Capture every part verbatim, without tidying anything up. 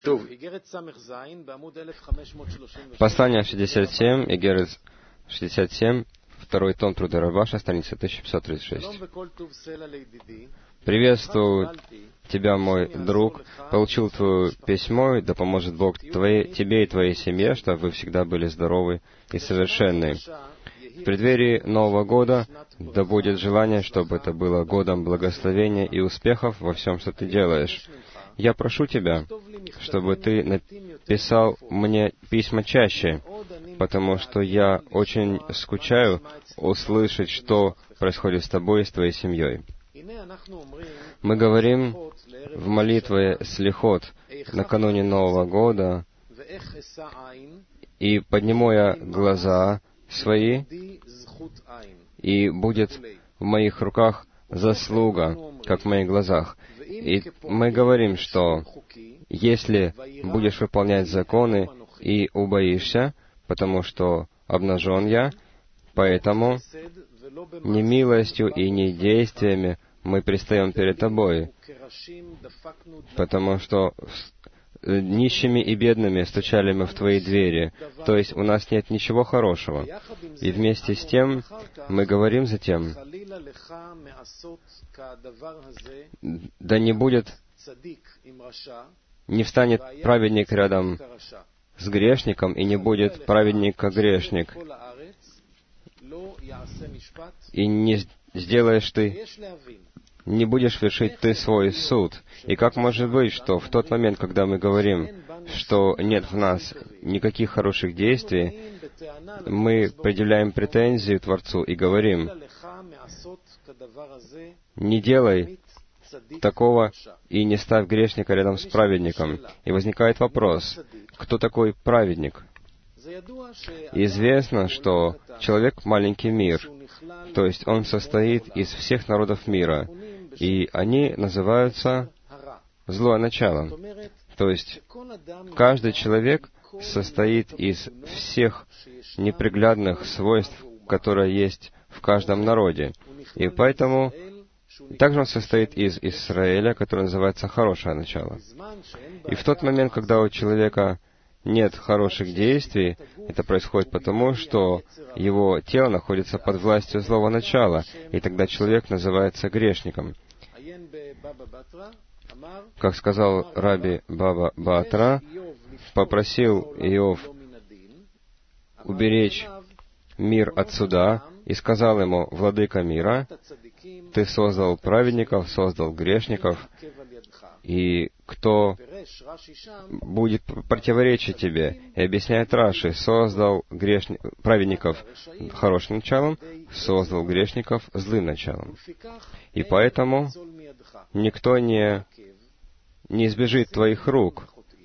Послание шестьдесят семь, Игерет шестьдесят семь, второй том Труды Рабаша, страница тысяча пятьсот тридцать шесть. Приветствую тебя, мой друг. Получил твое письмо, да поможет Бог твоей, тебе и твоей семье, чтобы вы всегда были здоровы и совершенны. В преддверии Нового года да будет желание, чтобы это было годом благословения и успехов во всем, что ты делаешь. Я прошу тебя, чтобы ты написал мне письма чаще, потому что я очень скучаю услышать, что происходит с тобой и с твоей семьей. Мы говорим в молитве Слихот накануне Нового года, и подниму я глаза свои, и будет в моих руках заслуга, как в моих глазах. И мы говорим, что если будешь выполнять законы и убоишься, потому что обнажен я, поэтому не милостью и не действиями мы предстаем перед тобой, потому что нищими и бедными стучали мы в твои двери, то есть у нас нет ничего хорошего. И вместе с тем мы говорим затем, да не будет, не встанет праведник рядом с грешником, и не будет праведник как грешник, и не сделаешь ты, не будешь вершить ты свой суд. И как может быть, что в тот момент, когда мы говорим, что нет в нас никаких хороших действий, мы предъявляем претензию Творцу и говорим, не делай такого и не ставь грешника рядом с праведником. И возникает вопрос, кто такой праведник? Известно, что человек — маленький мир, то есть он состоит из всех народов мира, и они называются злое начало. То есть каждый человек состоит из всех неприглядных свойств, которые есть в каждом народе. И поэтому также он состоит из Израиля, который называется хорошее начало. И в тот момент, когда у человека нет хороших действий, это происходит потому, что его тело находится под властью злого начала, и тогда человек называется грешником. Как сказал Раби Баба Батра, попросил Иов уберечь мир от суда, и сказал ему: «Владыка мира, ты создал праведников, создал грешников, и кто будет противоречить тебе?» И объясняет Раши: создал грешни... праведников хорошим началом, создал грешников злым началом. И поэтому никто не, не избежит твоих рук.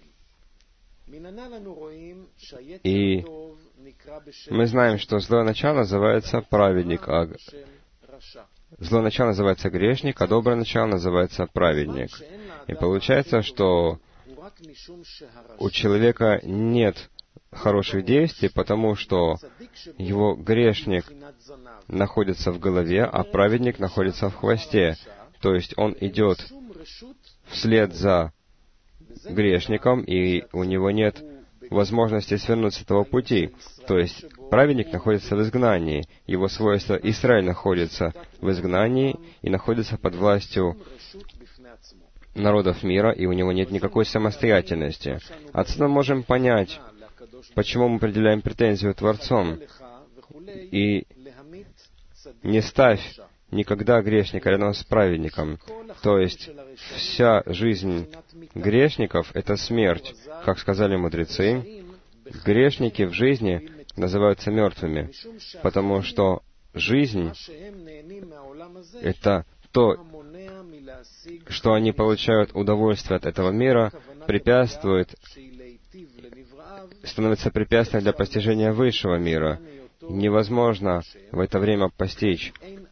И мы знаем, что злое начало называется праведник, а злое начало называется грешник, а доброе начало называется праведник. И получается, что у человека нет хороших действий, потому что его грешник находится в голове, а праведник находится в хвосте. То есть он идет вслед за грешником, и у него нет возможности свернуть с этого пути. То есть праведник находится в изгнании, его свойство Израиль находится в изгнании и находится под властью народов мира, и у него нет никакой самостоятельности. Отсюда мы можем понять, почему мы определяем претензию Творцом. И не ставь никогда грешника рядом с праведником. То есть вся жизнь грешников — это смерть. Как сказали мудрецы, грешники в жизни называются мертвыми, потому что жизнь — это то, что они получают удовольствие от этого мира, препятствует, становится препятствием для постижения высшего мира. Невозможно в это время постичь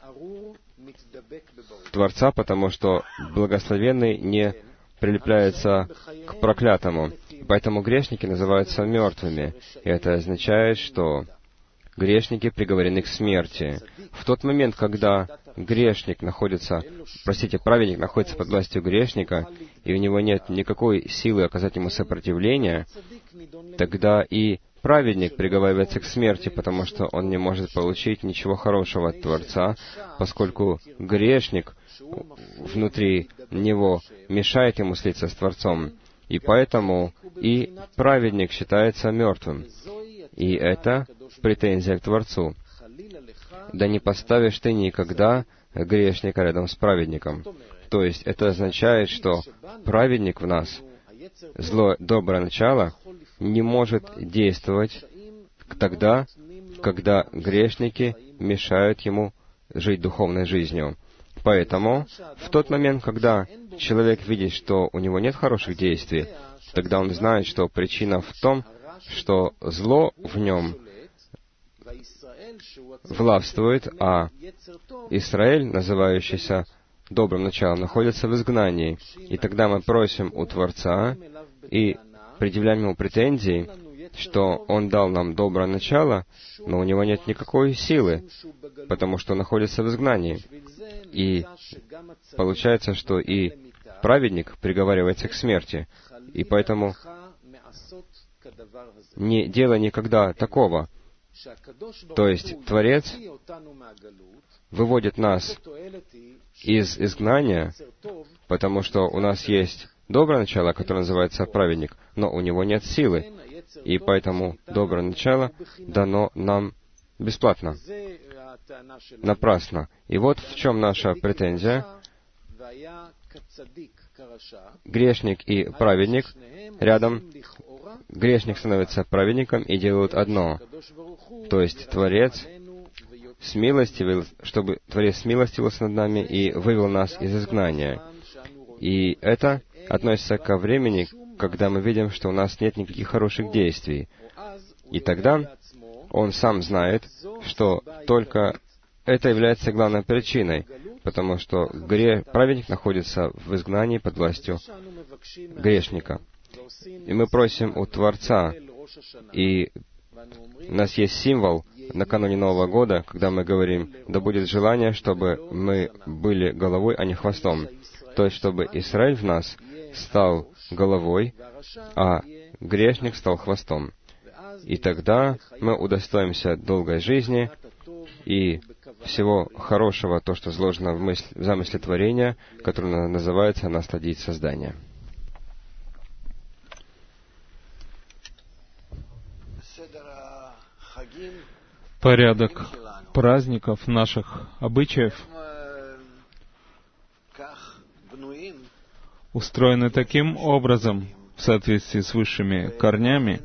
Творца, потому что благословенный не прилепляется к проклятому. Поэтому грешники называются мертвыми. И это означает, что грешники приговорены к смерти. В тот момент, когда грешник находится, простите, праведник находится под властью грешника, и у него нет никакой силы оказать ему сопротивление, тогда и праведник приговаривается к смерти, потому что он не может получить ничего хорошего от Творца, поскольку грешник внутри него мешает ему слиться с Творцом. И поэтому и праведник считается мертвым. И это претензия к Творцу. Да не поставишь ты никогда грешника рядом с праведником. То есть это означает, что праведник в нас, зло, доброе начало, не может действовать тогда, когда грешники мешают ему жить духовной жизнью. Поэтому в тот момент, когда человек видит, что у него нет хороших действий, тогда он знает, что причина в том, что зло в нем властвует, а Израиль, называющийся добрым началом, находится в изгнании. И тогда мы просим у Творца и предъявляем ему претензии, что он дал нам доброе начало, но у него нет никакой силы, потому что он находится в изгнании. И получается, что и праведник приговаривается к смерти. И поэтому не делай никогда такого. То есть Творец выводит нас из изгнания, потому что у нас есть доброе начало, которое называется праведник, но у него нет силы. И поэтому доброе начало дано нам бесплатно, напрасно. И вот в чем наша претензия. Грешник и праведник рядом. Грешник становится праведником и делают одно. То есть Творец смилостивил, чтобы Творец смилостивился над нами и вывел нас из изгнания. И это относится ко времени, когда мы видим, что у нас нет никаких хороших действий. И тогда Он сам знает, что только это является главной причиной, потому что гре... праведник находится в изгнании под властью грешника. И мы просим у Творца, и у нас есть символ накануне Нового года, когда мы говорим, да будет желание, чтобы мы были головой, а не хвостом. То есть, чтобы Израиль в нас стал головой, а грешник стал хвостом. И тогда мы удостоимся долгой жизни и всего хорошего, то, что изложено в, мысль, в замысле творения, которое называется «насладить создание». Порядок праздников, наших обычаев устроены таким образом, в соответствии с высшими корнями,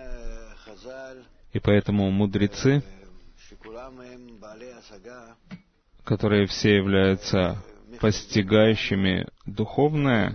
и поэтому мудрецы, которые все являются постигающими духовное,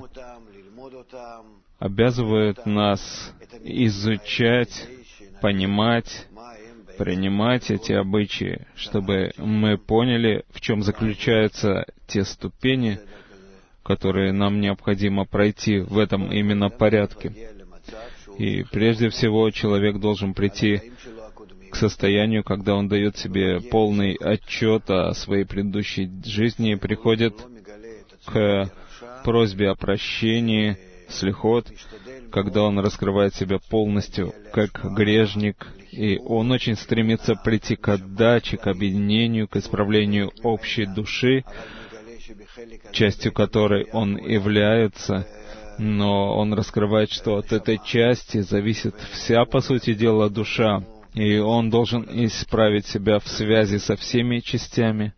обязывают нас изучать, понимать, принимать эти обычаи, чтобы мы поняли, в чем заключаются те ступени, которые нам необходимо пройти в этом именно порядке. И прежде всего человек должен прийти к состоянию, когда он дает себе полный отчет о своей предыдущей жизни и приходит к просьбе о прощении, слихот, когда он раскрывает себя полностью как грешник, и он очень стремится прийти к отдаче, к объединению, к исправлению общей души, частью которой он является, но он раскрывает, что от этой части зависит вся, по сути дела, душа, и он должен исправить себя в связи со всеми частями,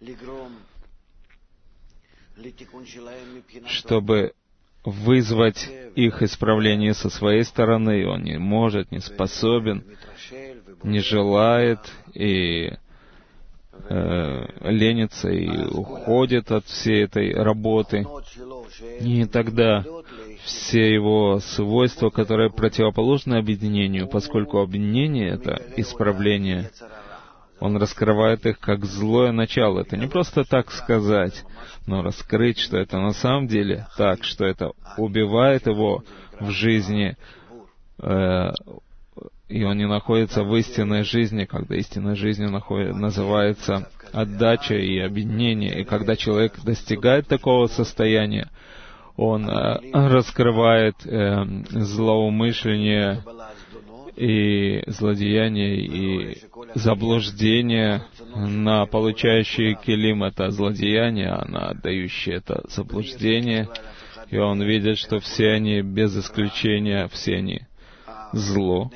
чтобы вызвать их исправление со своей стороны. Он не может, не способен, не желает и э, ленится и уходит от всей этой работы. И тогда все его свойства, которые противоположны объединению, поскольку объединение — это исправление, он раскрывает их как злое начало. Это не просто так сказать, но раскрыть, что это на самом деле так, что это убивает его в жизни, э, и он не находится в истинной жизни, когда истинной жизнью находит, называется отдача и объединение. И когда человек достигает такого состояния, он э, раскрывает э, злоумышление и злодеяние и заблуждение на получающие килим это злодеяние, а на отдающие это заблуждение. И он видит, что все они, без исключения, все они зло,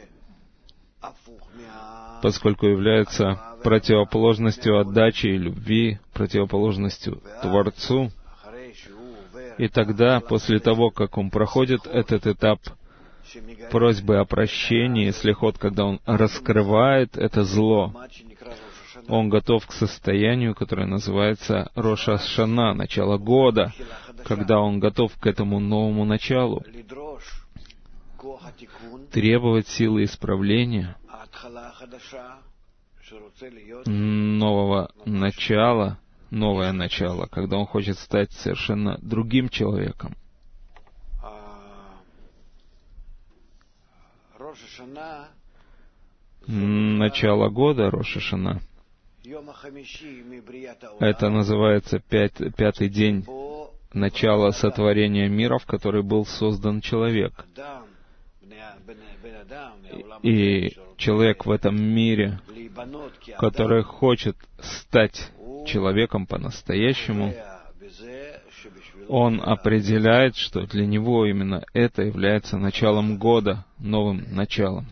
поскольку являются противоположностью отдачи и любви, противоположностью Творцу. И тогда, после того, как он проходит этот этап просьбы о прощении, слихот, когда он раскрывает это зло, он готов к состоянию, которое называется Рош ха-Шана, начало года, когда он готов к этому новому началу, требовать силы исправления, нового начала, новое начало, когда он хочет стать совершенно другим человеком. Начало года, Рош ха-Шана, это называется пять, пятый день начала сотворения мира, в который был создан человек. И человек в этом мире, который хочет стать человеком по-настоящему, он определяет, что для него именно это является началом года, новым началом.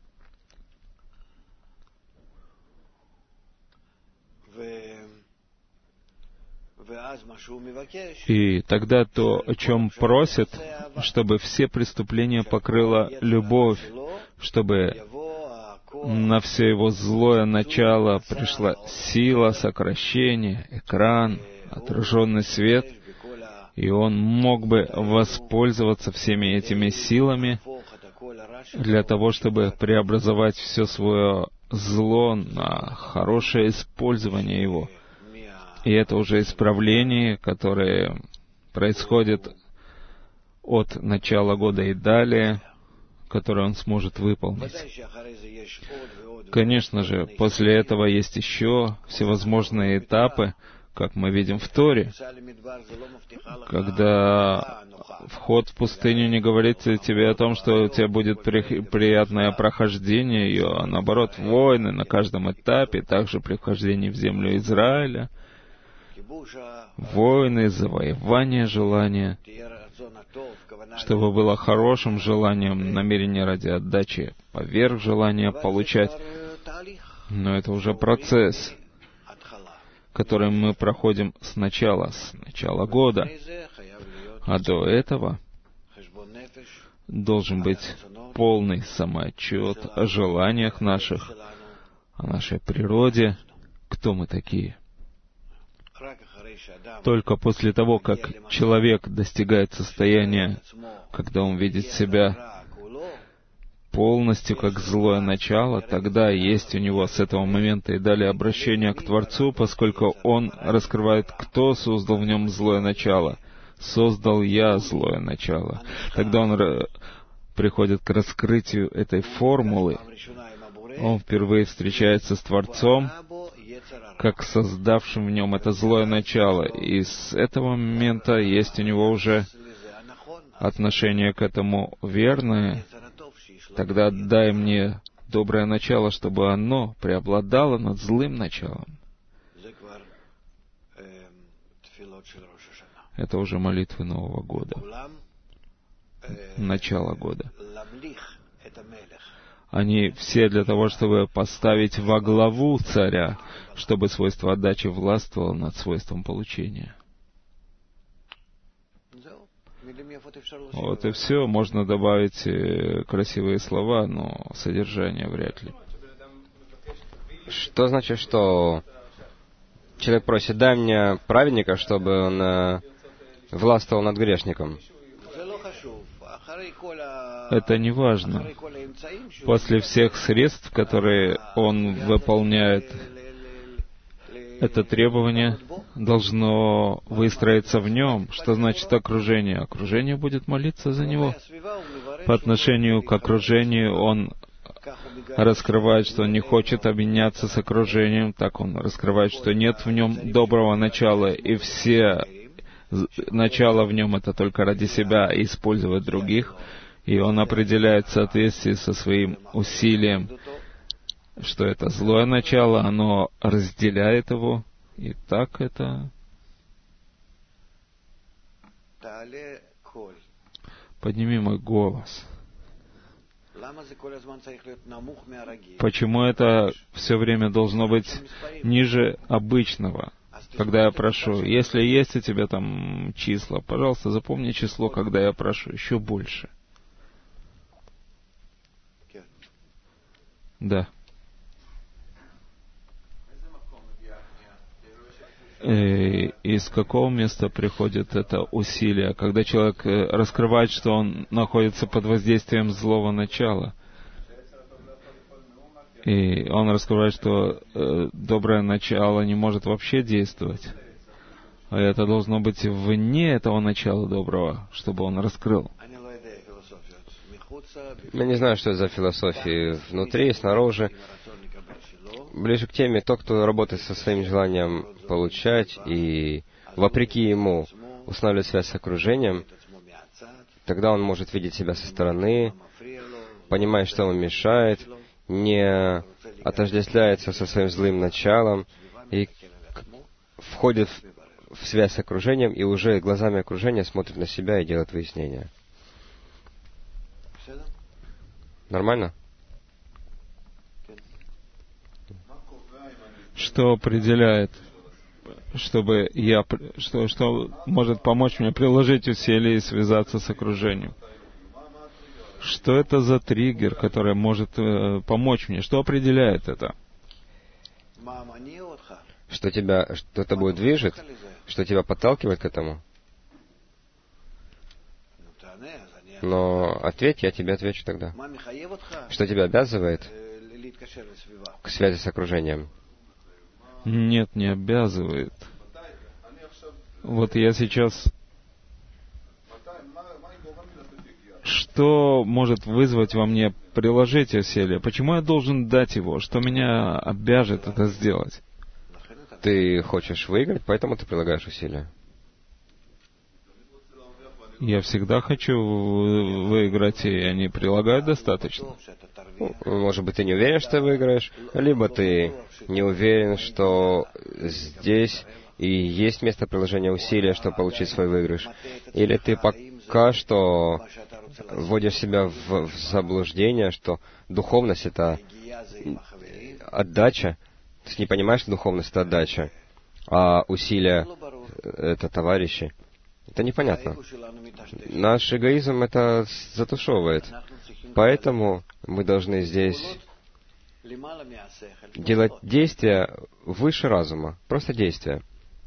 И тогда то, о чем просит, чтобы все преступления покрыла любовь, чтобы на все его злое начало пришла сила, сокращение, экран, отраженный свет, и он мог бы воспользоваться всеми этими силами для того, чтобы преобразовать все свое зло на хорошее использование его. И это уже исправление, которое происходит от начала года и далее, которое он сможет выполнить. Конечно же, после этого есть еще всевозможные этапы, как мы видим в Торе, когда вход в пустыню не говорит тебе о том, что у тебя будет при, приятное прохождение ее, а наоборот, войны на каждом этапе, также при вхождении в землю Израиля, войны, завоевание желания, чтобы было хорошим желанием, намерение ради отдачи поверх желания получать. Но это уже процесс, который мы проходим сначала, с начала года. А до этого должен быть полный самоотчет о желаниях наших, о нашей природе, кто мы такие. Только после того, как человек достигает состояния, когда он видит себя полностью как злое начало, тогда есть у него с этого момента и далее обращение к Творцу, поскольку он раскрывает, кто создал в нем злое начало. Создал я злое начало. Тогда он р- приходит к раскрытию этой формулы. Он впервые встречается с Творцом, как создавшим в нем это злое начало. И с этого момента есть у него уже отношение к этому верное. Тогда дай мне доброе начало, чтобы оно преобладало над злым началом. Это уже молитвы Нового года, начало года. Они все для того, чтобы поставить во главу царя, чтобы свойство отдачи властвовало над свойством получения. Вот и все. Можно добавить красивые слова, но содержание вряд ли. Что значит, что человек просит, дай мне праведника, чтобы он э, властвовал над грешником? Это не важно. После всех средств, которые он выполняет, это требование должно выстроиться в нем. Что значит окружение? Окружение будет молиться за него. По отношению к окружению он раскрывает, что он не хочет объединяться с окружением, так он раскрывает, что нет в нем доброго начала, и все начало в нем это только ради себя и использовать других, и он определяет в соответствии со своим усилием, что это злое начало, оно разделяет его, и так это... Подними мой голос. Почему это все время должно быть ниже обычного, когда я прошу? Если есть у тебя там числа, пожалуйста, запомни число, когда я прошу, еще больше. Да. И из какого места приходит это усилие, когда человек раскрывает, что он находится под воздействием злого начала, и он раскрывает, что э, доброе начало не может вообще действовать, а это должно быть вне этого начала доброго, чтобы он раскрыл. Я не знаю, что это за философии внутри и снаружи. Ближе к теме, тот, кто работает со своим желанием получать и, вопреки ему, устанавливает связь с окружением, тогда он может видеть себя со стороны, понимает, что ему мешает, не отождествляется со своим злым началом и входит в связь с окружением и уже глазами окружения смотрит на себя и делает выяснения. Нормально? Что определяет, чтобы я, что, что может помочь мне приложить усилия и связаться с окружением? Что это за триггер, который может э, помочь мне? Что определяет это? Что тебя, что тобой движет? Что тебя подталкивает к этому? Но ответь, я тебе отвечу тогда. Что тебя обязывает к связи с окружением? Нет, не обязывает. Вот я сейчас... Что может вызвать во мне приложить усилия? Почему я должен дать его? Что меня обяжет это сделать? Ты хочешь выиграть, поэтому ты прилагаешь усилия. Я всегда хочу выиграть, и я не прилагаю достаточно. Ну, может быть, ты не уверен, что ты выиграешь, либо ты не уверен, что здесь и есть место приложения усилия, чтобы получить свой выигрыш. Или ты пока что вводишь себя в, в заблуждение, что духовность — это отдача. Ты не понимаешь, что духовность — это отдача, а усилия — это товарищи. Это непонятно. Наш эгоизм это затушевывает. Поэтому мы должны здесь делать действия выше разума. Просто действия.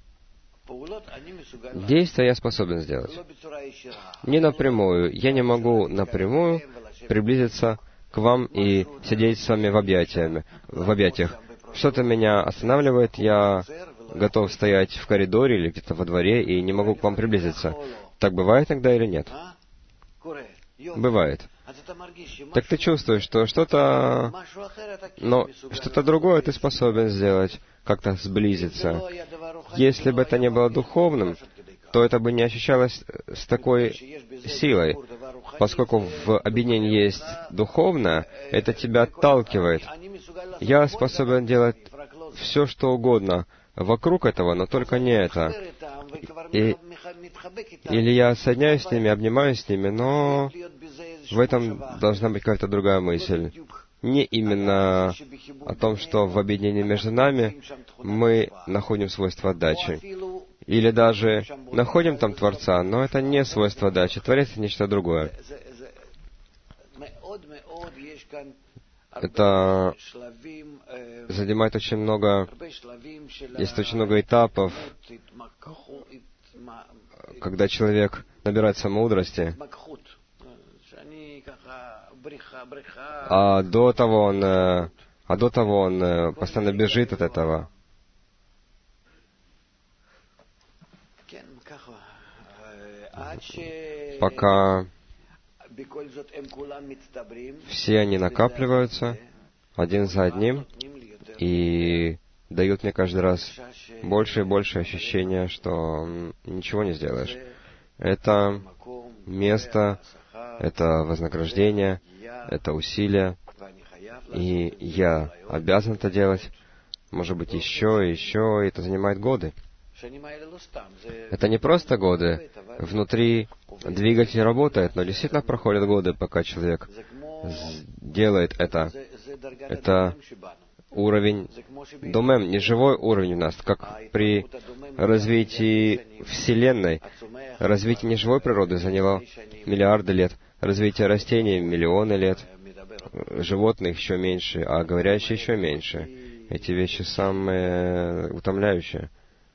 Действия я способен сделать. Не напрямую. Я не могу напрямую приблизиться к вам и сидеть с вами в объятиях. В объятиях. Что-то меня останавливает, я готов стоять в коридоре или где-то во дворе и не могу к вам приблизиться. Так бывает иногда или нет? Бывает. Так ты чувствуешь, что что-то... Но что-то другое ты способен сделать, как-то сблизиться. Если бы это не было духовным, то это бы не ощущалось с такой силой. Поскольку в объединении есть духовное, это тебя отталкивает. Я способен делать все, что угодно вокруг этого, но только не это. И, или я соединяюсь с ними, обнимаюсь с ними, но в этом должна быть какая-то другая мысль. Не именно о том, что в объединении между нами мы находим свойство отдачи. Или даже находим там Творца, но это не свойство отдачи. Творец — это нечто другое. Это занимает очень много... Есть очень много этапов, когда человек набирается мудрости, а до того он, а до того он постоянно бежит от этого. Пока все они накапливаются, один за одним, и дают мне каждый раз больше и больше ощущения, что ничего не сделаешь. Это место, это вознаграждение, это усилия, и я обязан это делать, может быть, еще и еще, и это занимает годы. Это не просто годы. Внутри двигатель работает, но действительно проходят годы, пока человек делает это. Это уровень домем, не живой уровень у нас, как при развитии Вселенной. Развитие неживой природы заняло миллиарды лет, развитие растений — миллионы лет, животных еще меньше, а говорящие еще меньше. Эти вещи самые утомляющие.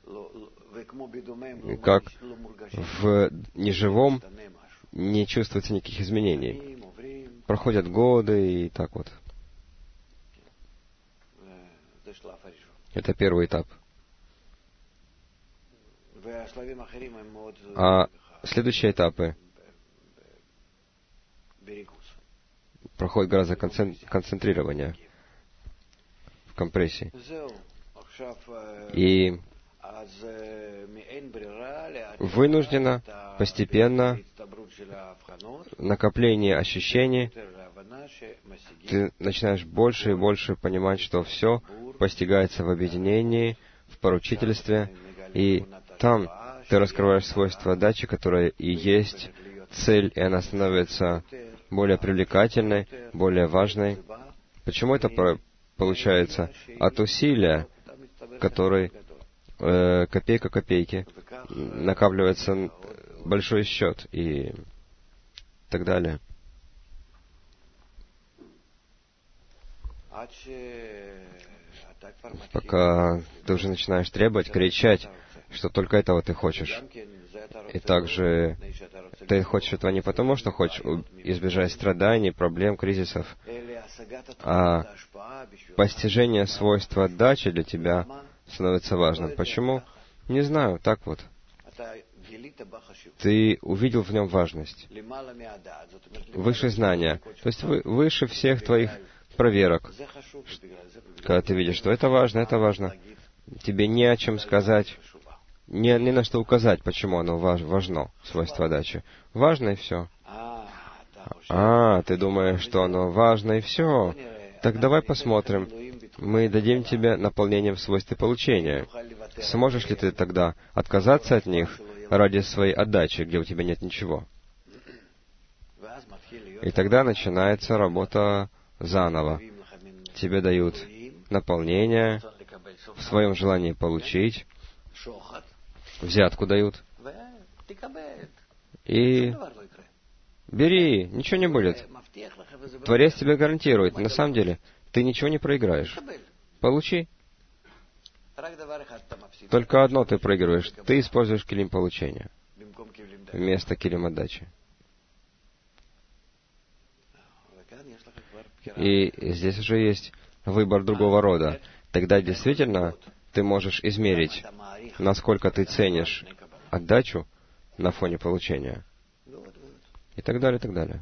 Как в неживом не чувствуется никаких изменений. Проходят годы и так вот. Это первый этап. А следующие этапы проходят гораздо концентрирования в компрессии. И вынужденно, постепенно, накопление ощущений, ты начинаешь больше и больше понимать, что все постигается в объединении, в поручительстве, и там ты раскрываешь свойства дачи, которая и есть цель, и она становится более привлекательной, более важной. Почему это получается? От усилия, который э, копейка копейки, накапливается большой счет и так далее. Пока ты уже начинаешь требовать, кричать, что только этого ты хочешь. И также ты хочешь этого не потому, что хочешь избежать страданий, проблем, кризисов, а постижение свойства отдачи для тебя становится важным. Почему? Не знаю, так вот. Ты увидел в нем важность. Выше знания. То есть вы, выше всех твоих проверок. Когда ты видишь, что это важно, это важно. Тебе не о чем сказать, не, не на что указать, почему оно важ, важно, свойство отдачи. Важно и все. А, ты думаешь, что оно важно и все. Так давай посмотрим. Мы дадим тебе наполнением в свойстве получения. Сможешь ли ты тогда отказаться от них ради своей отдачи, где у тебя нет ничего? И тогда начинается работа заново. Тебе дают наполнение в своем желании получить, взятку дают, и бери, ничего не будет. Творец тебе гарантирует. На самом деле, ты ничего не проиграешь. Получи. Только одно ты проигрываешь. Ты используешь килим получения вместо килим отдачи. И здесь уже есть выбор другого рода. Тогда действительно ты можешь измерить, насколько ты ценишь отдачу на фоне получения. И так далее, и так далее.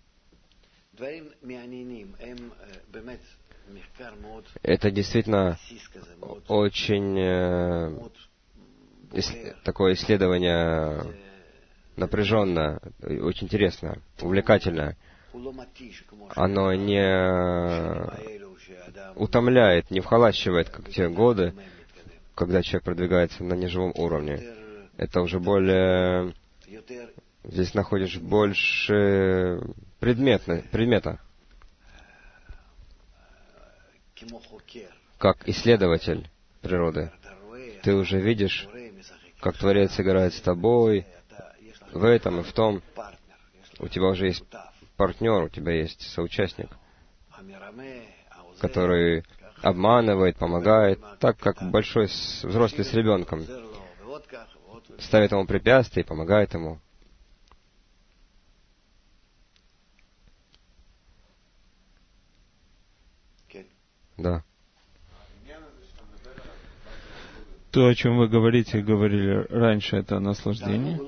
Это действительно очень э, ис- такое исследование напряженное, очень интересное, увлекательное. Оно не утомляет, не вхолащивает, как те годы, когда человек продвигается на неживом уровне. Это уже более... Здесь находишь больше предметно, предмета. Как исследователь природы. Ты уже видишь, как Творец играет с тобой в этом и в том. У тебя уже есть партнер, у тебя есть соучастник, который обманывает, помогает, так как большой взрослый с ребенком. Ставит ему препятствия и помогает ему. Да. То, о чем вы говорите, говорили раньше, это наслаждение.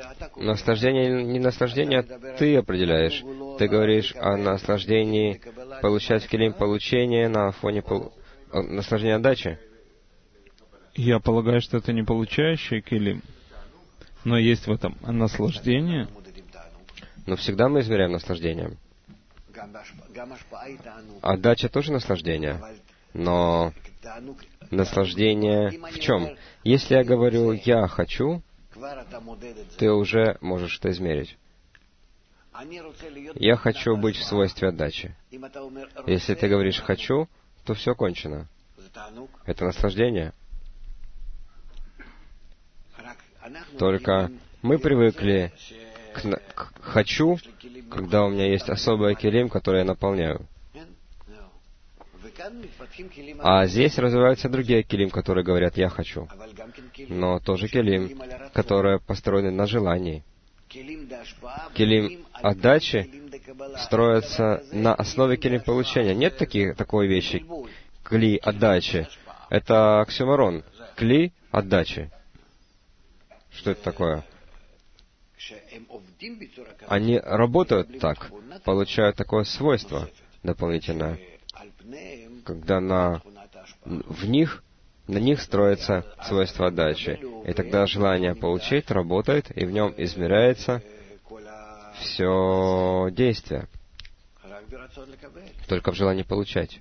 Наслаждение не наслаждение, ты определяешь. Ты говоришь о наслаждении получать келим получения на фоне пол... наслаждения отдачи? Я полагаю, что это не получающий келим, но есть в этом наслаждение. Но всегда мы измеряем наслаждением. Отдача тоже наслаждение, но наслаждение в чем? Если я говорю «я хочу», ты уже можешь это измерить. Я хочу быть в свойстве отдачи. Если ты говоришь «хочу», то все кончено. Это наслаждение. Только мы привыкли к, к «хочу», когда у меня есть особая келим, которую я наполняю. А здесь развиваются другие келим, которые говорят «я хочу». Но тоже келим, которые построены на желании. Келим отдачи строятся на основе келим получения. Нет таких, такой вещи. Кли отдачи. Это оксюморон. Кли отдачи. Что это такое? Они работают так, получают такое свойство дополнительное, когда на, в них, на них строится свойство отдачи. И тогда желание получить работает, и в нем измеряется все действие. Только в желании получать.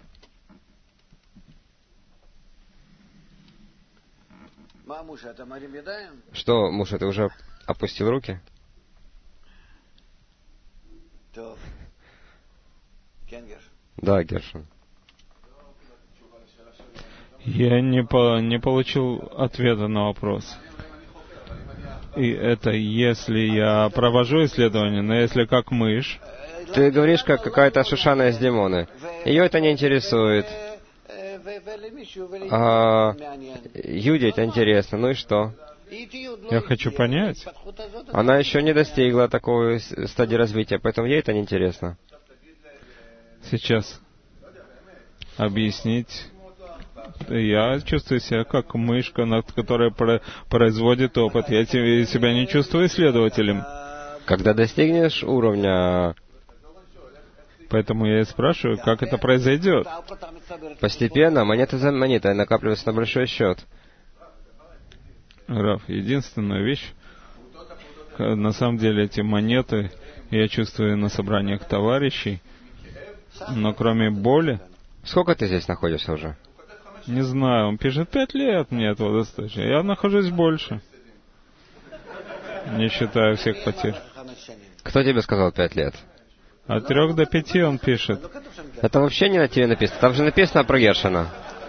Что, Муша, ты уже опустил руки? Да, Гершин. Я не, по, не получил ответа на вопрос. И это если я провожу исследование, но если как мышь... Ты говоришь, как какая-то Шушана из Димоны. Ее это не интересует. А Юде это интересно. Ну и что? Я хочу понять. Она еще не достигла такой стадии развития, поэтому ей это не интересно. Сейчас объяснить. Я чувствую себя как мышка, которая производит опыт. Я себя не чувствую исследователем. Когда достигнешь уровня... Поэтому я и спрашиваю, как это произойдет. Постепенно, монета за монетой, накапливается на большой счет. Раф, единственная вещь, на самом деле эти монеты я чувствую на собраниях товарищей, но кроме боли... Сколько ты здесь находишься уже? Не знаю, он пишет пять лет, мне этого достаточно. Я нахожусь больше, не считая всех потерь. Кто тебе сказал пять лет? От трех до пяти он пишет. Это вообще не на тебе написано. Там же написано про Гершина.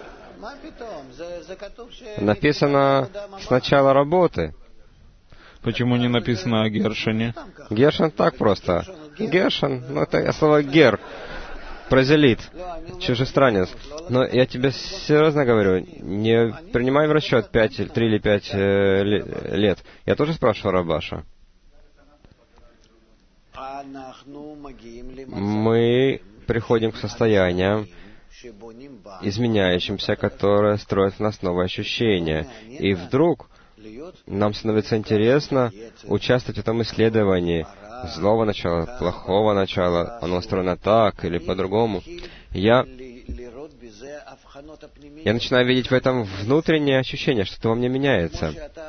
Написано с начала работы. Почему не написано о Гершине? Гершин так просто. Гершин, ну это слово гер, прозелит, чужестранец. Но я тебе серьезно говорю, не принимай в расчет пять, три или пять э, лет. Я тоже спрашивал Рабаша. Мы приходим к состояниям, изменяющимся, которые строят в нас новые ощущения. И вдруг нам становится интересно участвовать в этом исследовании. Злого начала, плохого начала, оно устроено так или по-другому. Я, я начинаю видеть в этом внутреннее ощущение, что-то во мне меняется.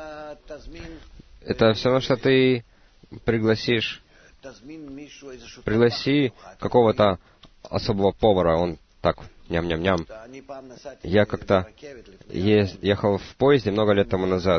Это все равно, что ты пригласишь, пригласи какого-то особого повара, он так, ням-ням-ням. Я как-то ехал в поезде много лет тому назад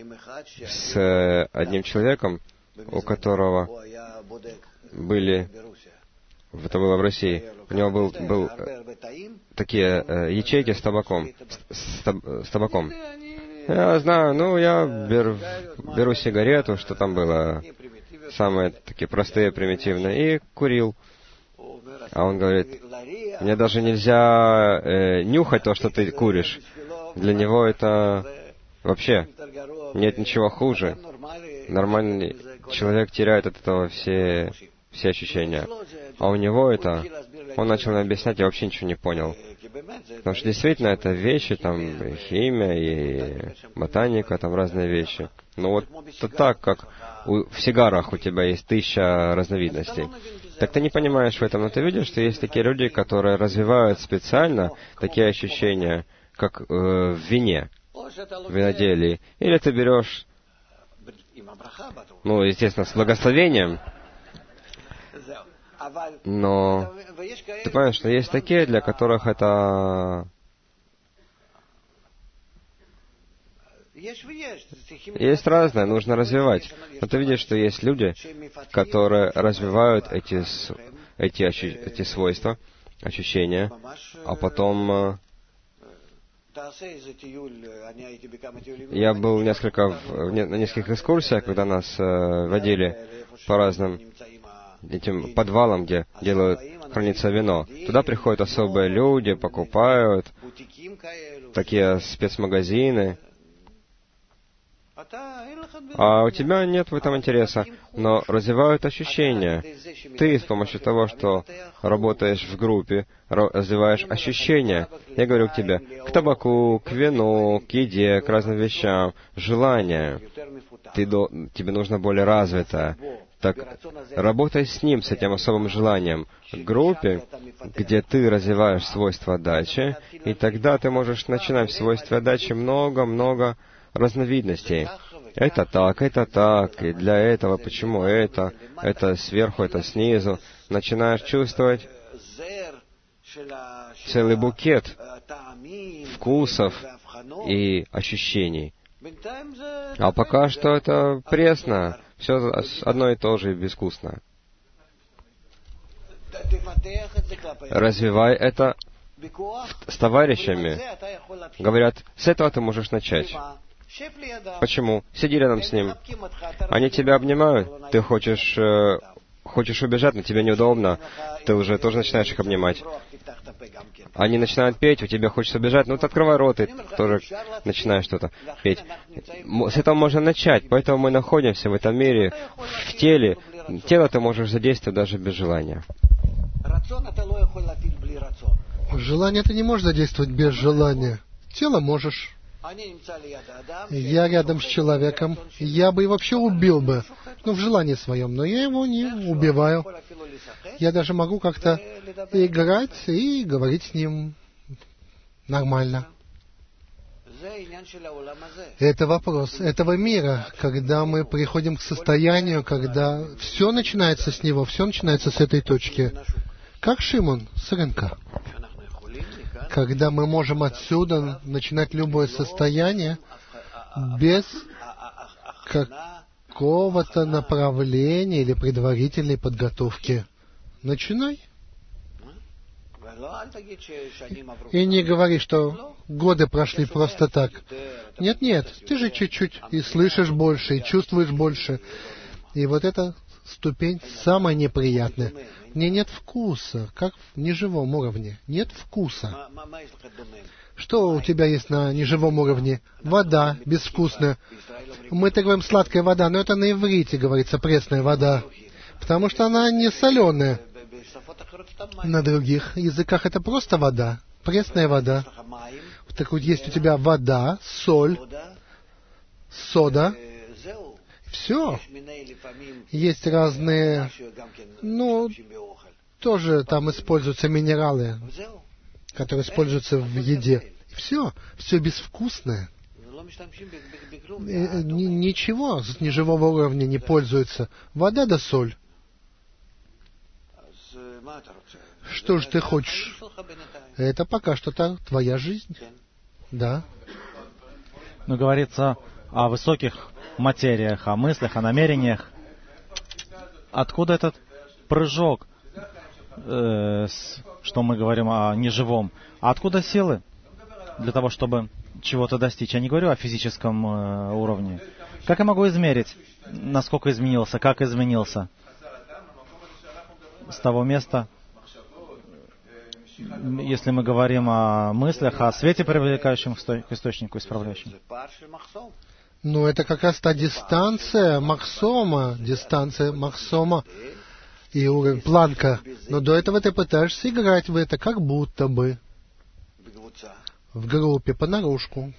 с одним человеком, у которого были, это было в России, у него был, был такие э, ячейки с табаком, с, с, с табаком. Я знаю, ну, я беру, беру сигарету, что там было, самые такие простые, примитивные, и курил. А он говорит, мне даже нельзя э, нюхать то, что ты куришь. Для него это вообще нет ничего хуже. Нормальный человек теряет от этого все, все ощущения. А у него это... Он начал мне объяснять, я вообще ничего не понял. Потому что действительно это вещи, там, и химия, и ботаника, там разные вещи. Но вот это так, как у, в сигарах у тебя есть тысяча разновидностей. Так ты не понимаешь в этом, но ты видишь, что есть такие люди, которые развивают специально такие ощущения, как э, в вине, в виноделии. Или ты берешь, ну, естественно, с благословением, но ты понимаешь, что есть такие, для которых это... Есть разное, нужно развивать. Но ты видишь, что есть люди, которые развивают эти, эти, эти свойства, ощущения, а потом... Я был несколько в, на нескольких экскурсиях, когда нас э, водили по разным этим подвалам, где делают, хранится вино. Туда приходят особые люди, покупают такие спецмагазины. А у тебя нет в этом интереса, но развивают ощущения. Ты с помощью того, что работаешь в группе, развиваешь ощущения. Я говорю к тебе, к табаку, к вину, к еде, к разным вещам, желания. Ты до, тебе нужно более развитое. Так работай с ним, с этим особым желанием, в группе, где ты развиваешь свойства дачи, и тогда ты можешь начинать в свойстве дачи много-много разновидностей. Это так, это так, и для этого, почему это, это сверху, это снизу. Начинаешь чувствовать целый букет вкусов и ощущений. А пока что это пресно, все одно и то же и безвкусно. Развивай это с товарищами. Говорят, с этого ты можешь начать. Почему? Сиди рядом с ним. Они тебя обнимают. Ты хочешь, э, хочешь убежать, но тебе неудобно. Ты уже тоже начинаешь их обнимать. Они начинают петь, у тебя хочется убежать. Ну, ты открывай рот и тоже начинаешь что-то петь. С этого можно начать. Поэтому мы находимся в этом мире, в теле. Тело ты можешь задействовать даже без желания. Желание ты не можешь задействовать без желания. Тело можешь. Я рядом с человеком, я бы его вообще убил бы, ну, в желании своем, но я его не убиваю. Я даже могу как-то играть и говорить с ним нормально. Это вопрос этого мира, когда мы приходим к состоянию, когда все начинается с него, все начинается с этой точки. Как Шимон с рынка. Когда мы можем отсюда начинать любое состояние без какого-то направления или предварительной подготовки. Начинай. И не говори, что годы прошли просто так. Нет, нет, ты же чуть-чуть и слышишь больше, и чувствуешь больше. И вот эта ступень самая неприятная. Мне нет вкуса, как в неживом уровне. Нет вкуса. Что у тебя есть на неживом уровне? Вода безвкусная. Мы-то говорим сладкая вода, но это на иврите говорится пресная вода, потому что она не соленая. На других языках это просто вода, пресная вода. Так вот есть у тебя вода, соль, сода. Все. Есть разные, ну, тоже там используются минералы, которые используются в еде. Все. Все безвкусное. Ничего с неживого уровня не пользуется. Вода да соль. Что же ты хочешь? Это пока что-то твоя жизнь. Да. Но говорится о высоких материях, о мыслях, о намерениях. Откуда этот прыжок, э, с, что мы говорим о неживом? А откуда силы для того, чтобы чего-то достичь? Я не говорю о физическом э, уровне. Как я могу измерить, насколько изменился, как изменился с того места, если мы говорим о мыслях, о свете, привлекающем к источнику, исправляющем? Ну, это как раз та дистанция Махсома, дистанция Махсома и уровень Планка. Но до этого ты пытаешься играть в это, как будто бы в группе, понарошку.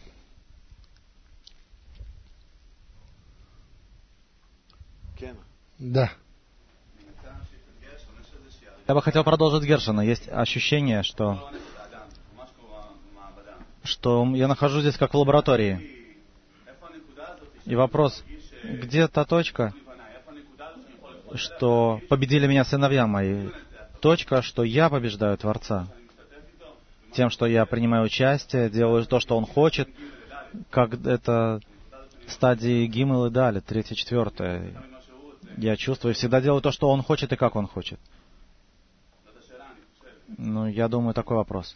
Да. Я бы хотел продолжить Гершина. Есть ощущение, что, что я нахожусь здесь как в лаборатории. И вопрос, где та точка, что победили меня сыновья мои? Точка, что я побеждаю Творца. Тем, что я принимаю участие, делаю то, что Он хочет, как это стадии Гимел и Далит, третья, четвертая. Я чувствую, всегда делаю то, что Он хочет и как Он хочет. Ну, я думаю, такой вопрос.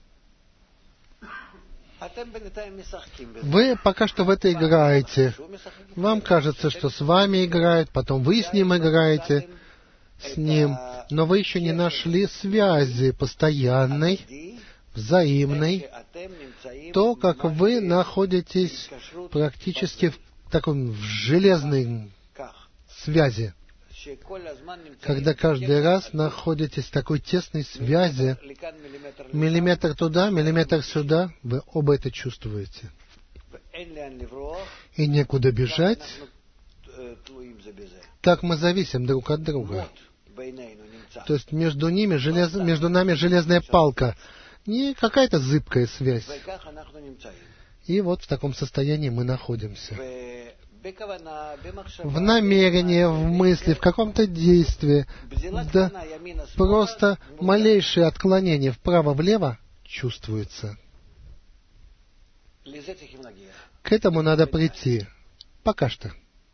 Вы пока что в это играете. Вам кажется, что с вами играют, потом вы с ним играете, с ним. Но вы еще не нашли связи постоянной, взаимной. То, как вы находитесь практически в таком в железной связи, когда каждый раз находитесь в такой тесной связи, миллиметр туда, миллиметр сюда, вы оба это чувствуете. И некуда бежать, так мы зависим друг от друга. То есть между ними желез... между нами железная палка, не какая-то зыбкая связь. И вот в таком состоянии мы находимся. В намерении, в мысли, в каком-то действии, да просто малейшее отклонение вправо-влево чувствуется. К этому надо прийти. Пока что.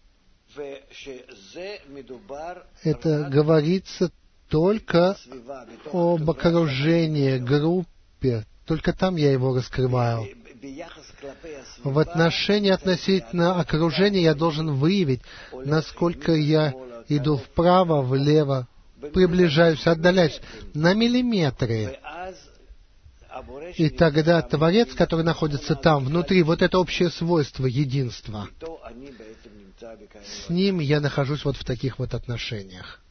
Это говорится только об окружении, группе. Только там я его раскрываю. В отношении относительно окружения я должен выявить, насколько я иду вправо, влево, приближаюсь, отдаляюсь на миллиметры. И тогда Творец, который находится там, внутри, вот это общее свойство, единства, с ним я нахожусь вот в таких вот отношениях.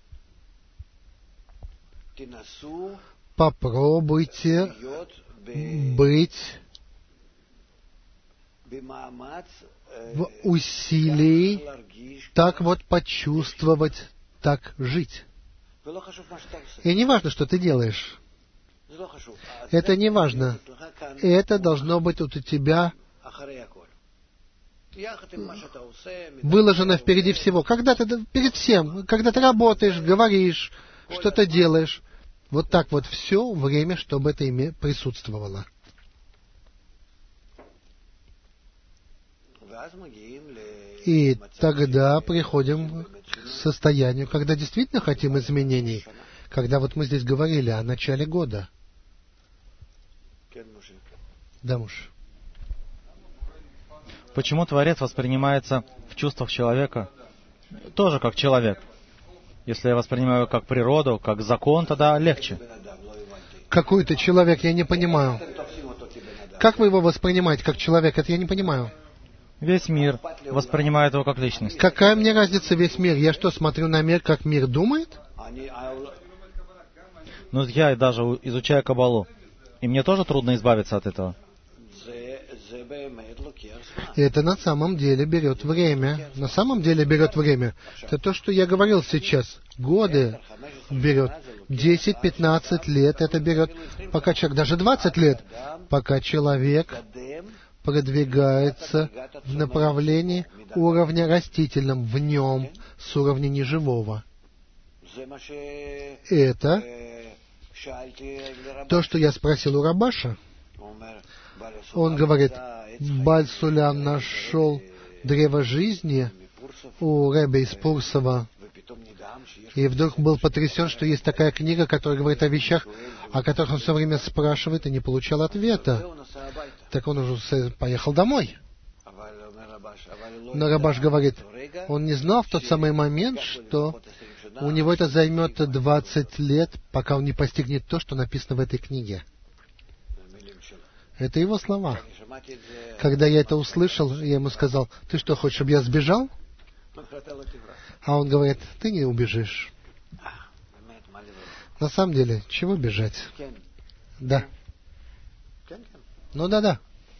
Попробуйте быть в усилии, так вот почувствовать, так жить. И не важно, что ты делаешь. Это не важно. Это должно быть вот у тебя выложено впереди всего. Когда ты перед всем, когда ты работаешь, говоришь, что-то делаешь, вот так вот все время, чтобы это ими присутствовало. И тогда приходим к состоянию, когда действительно хотим изменений. Когда вот мы здесь говорили о начале года. Да, муж. Почему Творец воспринимается в чувствах человека тоже как человек? Если я воспринимаю как природу, как закон, тогда легче. Какой ты человек, я не понимаю. Как вы его воспринимаете как человек, это я не понимаю. Весь мир воспринимает его как личность. Какая мне разница весь мир? Я что, смотрю на мир, как мир думает? Ну, я даже изучаю Каббалу, и мне тоже трудно избавиться от этого. Это на самом деле берет время. На самом деле берет время. Это то, что я говорил сейчас. Годы берет. десять-пятнадцать лет это берет. Пока человек, даже двадцать лет, пока человек продвигается в направлении уровня растительном, в нем, с уровня неживого. Это то, что я спросил у Рабаша. Он говорит, Баль Сулям нашел древо жизни у Ребе из Пурсова, и вдруг был потрясен, что есть такая книга, которая говорит о вещах, о которых он все время спрашивает и не получал ответа. Так он уже поехал домой. Но Рабаш говорит, он не знал в тот самый момент, что у него это займет двадцать лет, пока он не постигнет то, что написано в этой книге. Это его слова. Когда я это услышал, я ему сказал, ты что, хочешь, чтобы я сбежал? А он говорит, ты не убежишь. На самом деле, чего бежать? Да. Ну да-да.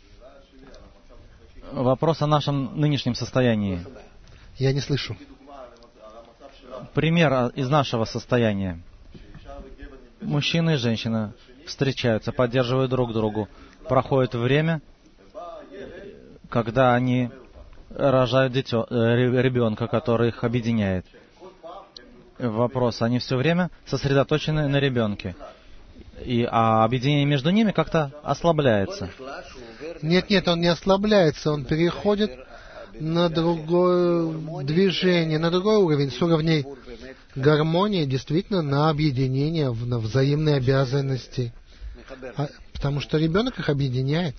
Вопрос о нашем нынешнем состоянии. Я не слышу. Пример из нашего состояния. Мужчина и женщина встречаются, поддерживают друг другу. Проходит время, когда они рожают дитё, ребенка, который их объединяет. Вопрос, они все время сосредоточены на ребенке. И, а объединение между ними как-то ослабляется. Нет, нет, он не ослабляется, он переходит на другое движение, на другой уровень, с уровней гармонии, действительно, на объединение, на взаимные обязанности. А, потому что ребенок их объединяет.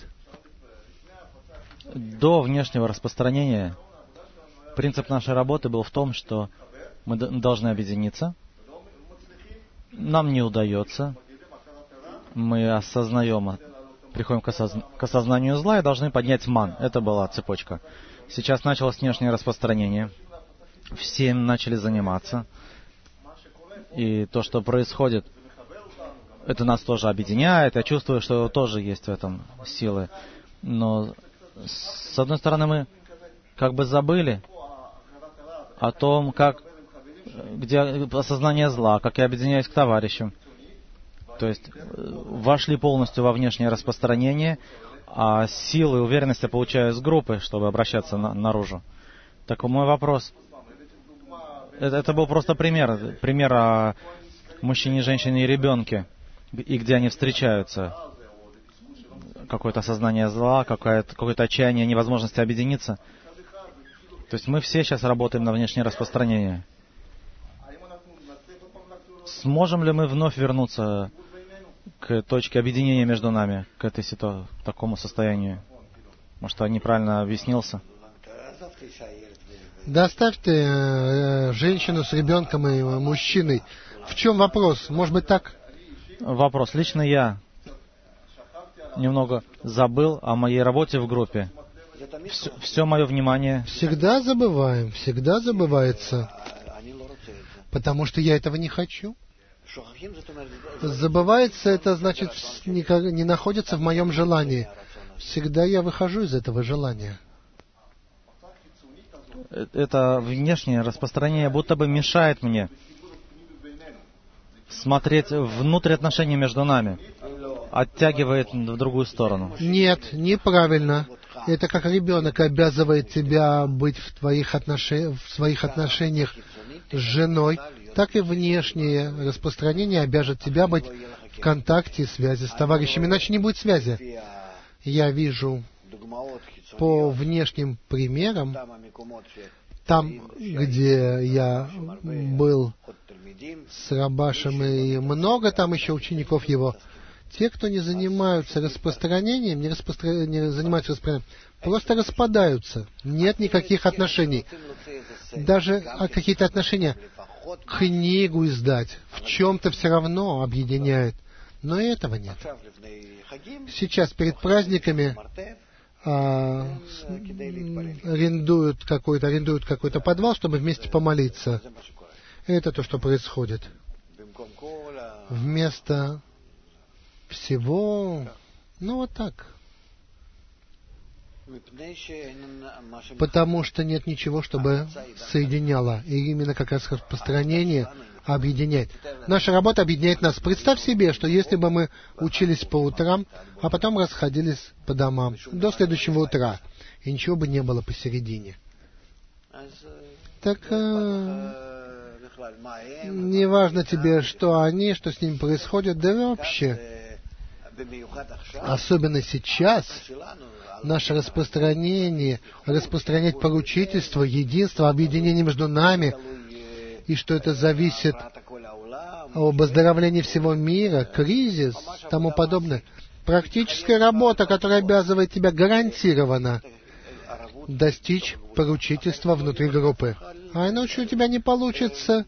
До внешнего распространения принцип нашей работы был в том, что мы должны объединиться. Нам не удается. Мы осознаем, приходим к, осозн... к осознанию зла и должны поднять ман. Это была цепочка. Сейчас началось внешнее распространение. Все начали заниматься. И то, что происходит, это нас тоже объединяет. Я чувствую, что тоже есть в этом силы. Но, с одной стороны, мы как бы забыли о том, как, где осознание зла, как я объединяюсь к товарищам. То есть вошли полностью во внешнее распространение, а силы и уверенность я получаю из группы, чтобы обращаться на, наружу. Так мой вопрос. Это, это был просто пример. Пример о мужчине, женщине и ребенке. И где они встречаются. Какое-то осознание зла, какое-то, какое-то отчаяние, невозможность объединиться. То есть мы все сейчас работаем на внешнее распространение. Сможем ли мы вновь вернуться к точке объединения между нами, к этой ситуации, к такому состоянию? Может, я неправильно объяснился? Да оставь ты э, женщину с ребенком и мужчиной. В чем вопрос? Может быть, так? Вопрос. Лично я немного забыл о моей работе в группе. Все, все мое внимание... Всегда забываем, всегда забывается. Потому что я этого не хочу. Забывается, это значит, не, не находится в моем желании. Всегда я выхожу из этого желания. Это внешнее распространение будто бы мешает мне смотреть внутрь отношений между нами, оттягивает в другую сторону. Нет, неправильно. Это как ребенок обязывает тебя быть в, твоих отнош... в своих отношениях с женой, так и внешнее распространение обяжет тебя быть в контакте и связи с товарищами, иначе не будет связи. Я вижу по внешним примерам, там, где я был с Рабашем, и много там еще учеников его, те, кто не занимаются распространением, не, распростра... не занимаются распространением, просто распадаются. Нет никаких отношений. Даже а какие-то отношения, книгу издать, в чем-то все равно объединяет. Но и этого нет. Сейчас перед праздниками а, арендуют какой-то, арендуют какой-то подвал, чтобы вместе помолиться. Это то, что происходит. Вместо всего, ну вот так. Потому что нет ничего, чтобы соединяло. И именно как раз распространение объединяет. Наша работа объединяет нас. Представь себе, что если бы мы учились по утрам, а потом расходились по домам до следующего утра, и ничего бы не было посередине. Так э, не важно тебе, что они, что с ними происходит, да вообще. Особенно сейчас наше распространение, распространять поручительство, единство, объединение между нами, и что это зависит об оздоровлении всего мира, кризис, тому подобное. Практическая работа, которая обязывает тебя гарантированно достичь поручительства внутри группы. А иначе у тебя не получится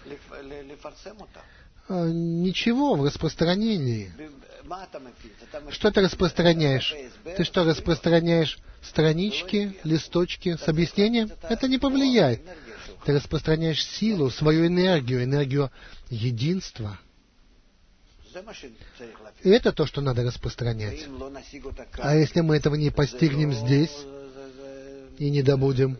ничего в распространении. Что ты распространяешь? Ты что, распространяешь странички, листочки с объяснением? Это не повлияет. Ты распространяешь силу, свою энергию, энергию единства. И это то, что надо распространять. А если мы этого не постигнем здесь и не добудем,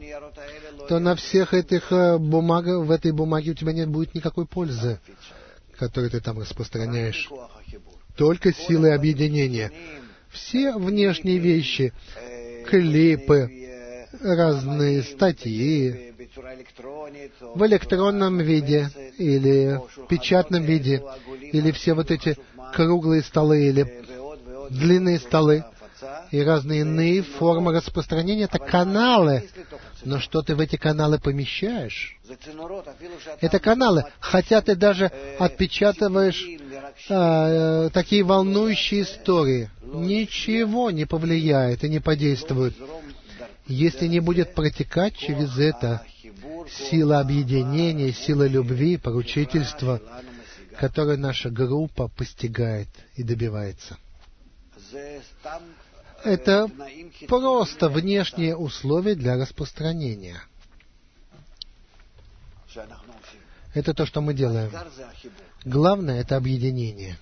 то на всех этих бумагах, в этой бумаге у тебя не будет никакой пользы. которые ты там распространяешь. Только силой объединения. Все внешние вещи, клипы, разные статьи в электронном виде или в печатном виде, или все вот эти круглые столы или длинные столы и разные иные формы распространения — это каналы. Но что ты в эти каналы помещаешь? Это каналы. Хотя ты даже отпечатываешь э, такие волнующие истории. Ничего не повлияет и не подействует, если не будет протекать через это сила объединения, сила любви, поручительства, которую наша группа постигает и добивается. Это просто внешние условия для распространения. Это то, что мы делаем. Главное — это объединение.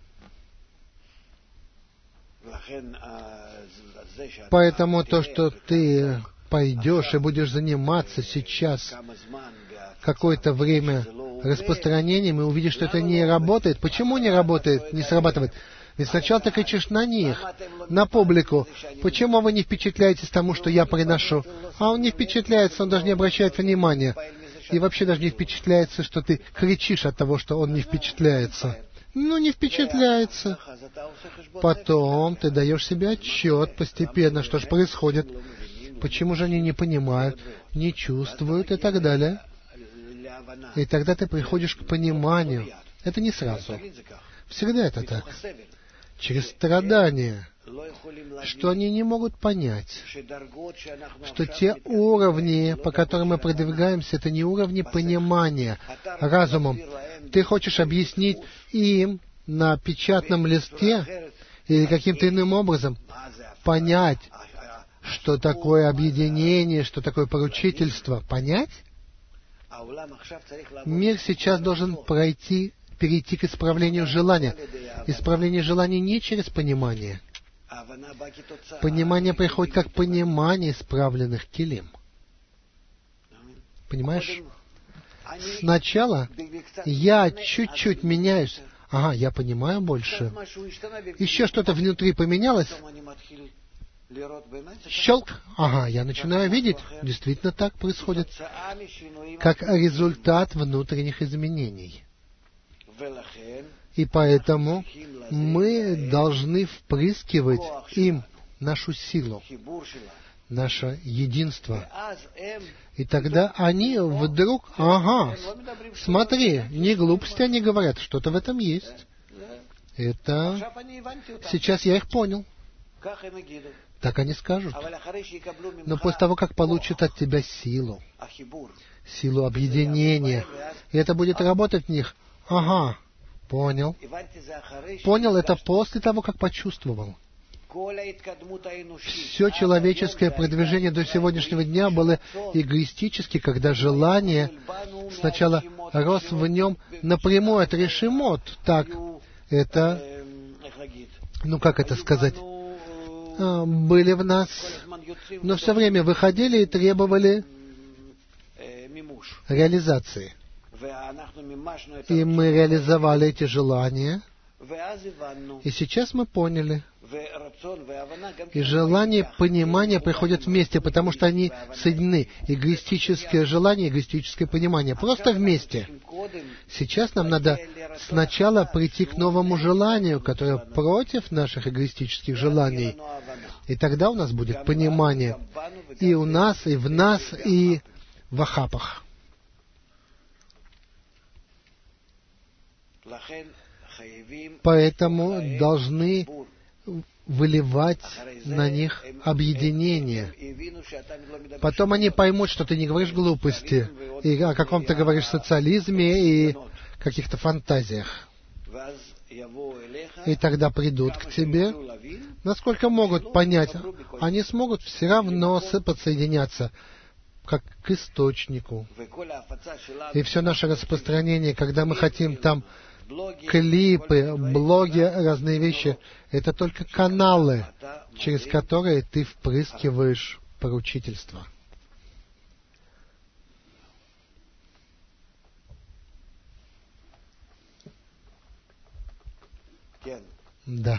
Поэтому то, что ты пойдешь и будешь заниматься сейчас какое-то время распространением, и увидишь, что это не работает. Почему не работает, не срабатывает? Ведь сначала ты кричишь на них, на публику. Почему вы не впечатляетесь тому, что я приношу? А он не впечатляется, он даже не обращает внимания. И вообще даже не впечатляется, что ты кричишь от того, что он не впечатляется. Ну, не впечатляется. Потом ты даешь себе отчет постепенно, что же происходит. Почему же они не понимают, не чувствуют и так далее. И тогда ты приходишь к пониманию. Это не сразу. Всегда это так. Через страдания, что они не могут понять, что те уровни, по которым мы продвигаемся, это не уровни понимания разумом. Ты хочешь объяснить им на печатном листе или каким-то иным образом понять, что такое объединение, что такое поручительство. Понять? Мир сейчас должен пройти перейти к исправлению желания. Исправление желания не через понимание. Понимание приходит как понимание исправленных килим. Понимаешь? Сначала я чуть-чуть меняюсь. Ага, я понимаю больше. Еще что-то внутри поменялось. Щелк. Ага, я начинаю видеть. Действительно так происходит. Как результат внутренних изменений. И поэтому мы должны впрыскивать им нашу силу, наше единство. И тогда они вдруг, ага, смотри, не глупости они говорят, что-то в этом есть. Это сейчас я их понял. Так они скажут. Но после того, как получат от тебя силу, силу объединения, и это будет работать в них, ага, понял. Понял это после того, как почувствовал. Все человеческое продвижение до сегодняшнего дня было эгоистически, когда желание сначала рос в нем напрямую от решимот. Так, это, ну как это сказать, были в нас, но все время выходили и требовали реализации. И мы реализовали эти желания, и сейчас мы поняли. И желание и понимание приходят вместе, потому что они соединены. Эгоистическое желание, эгоистическое понимание. Просто вместе. Сейчас нам надо сначала прийти к новому желанию, которое против наших эгоистических желаний. И тогда у нас будет понимание. И у нас, и в нас, и в ахапах. Поэтому должны выливать на них объединение. Потом они поймут, что ты не говоришь глупости, и о каком-то говоришь социализме и каких-то фантазиях. И тогда придут к тебе, насколько могут понять. Они смогут все равно подсоединяться как к источнику. И все наше распространение, когда мы хотим там клипы, блоги, разные вещи, это только каналы, через которые ты впрыскиваешь поручительство. Да.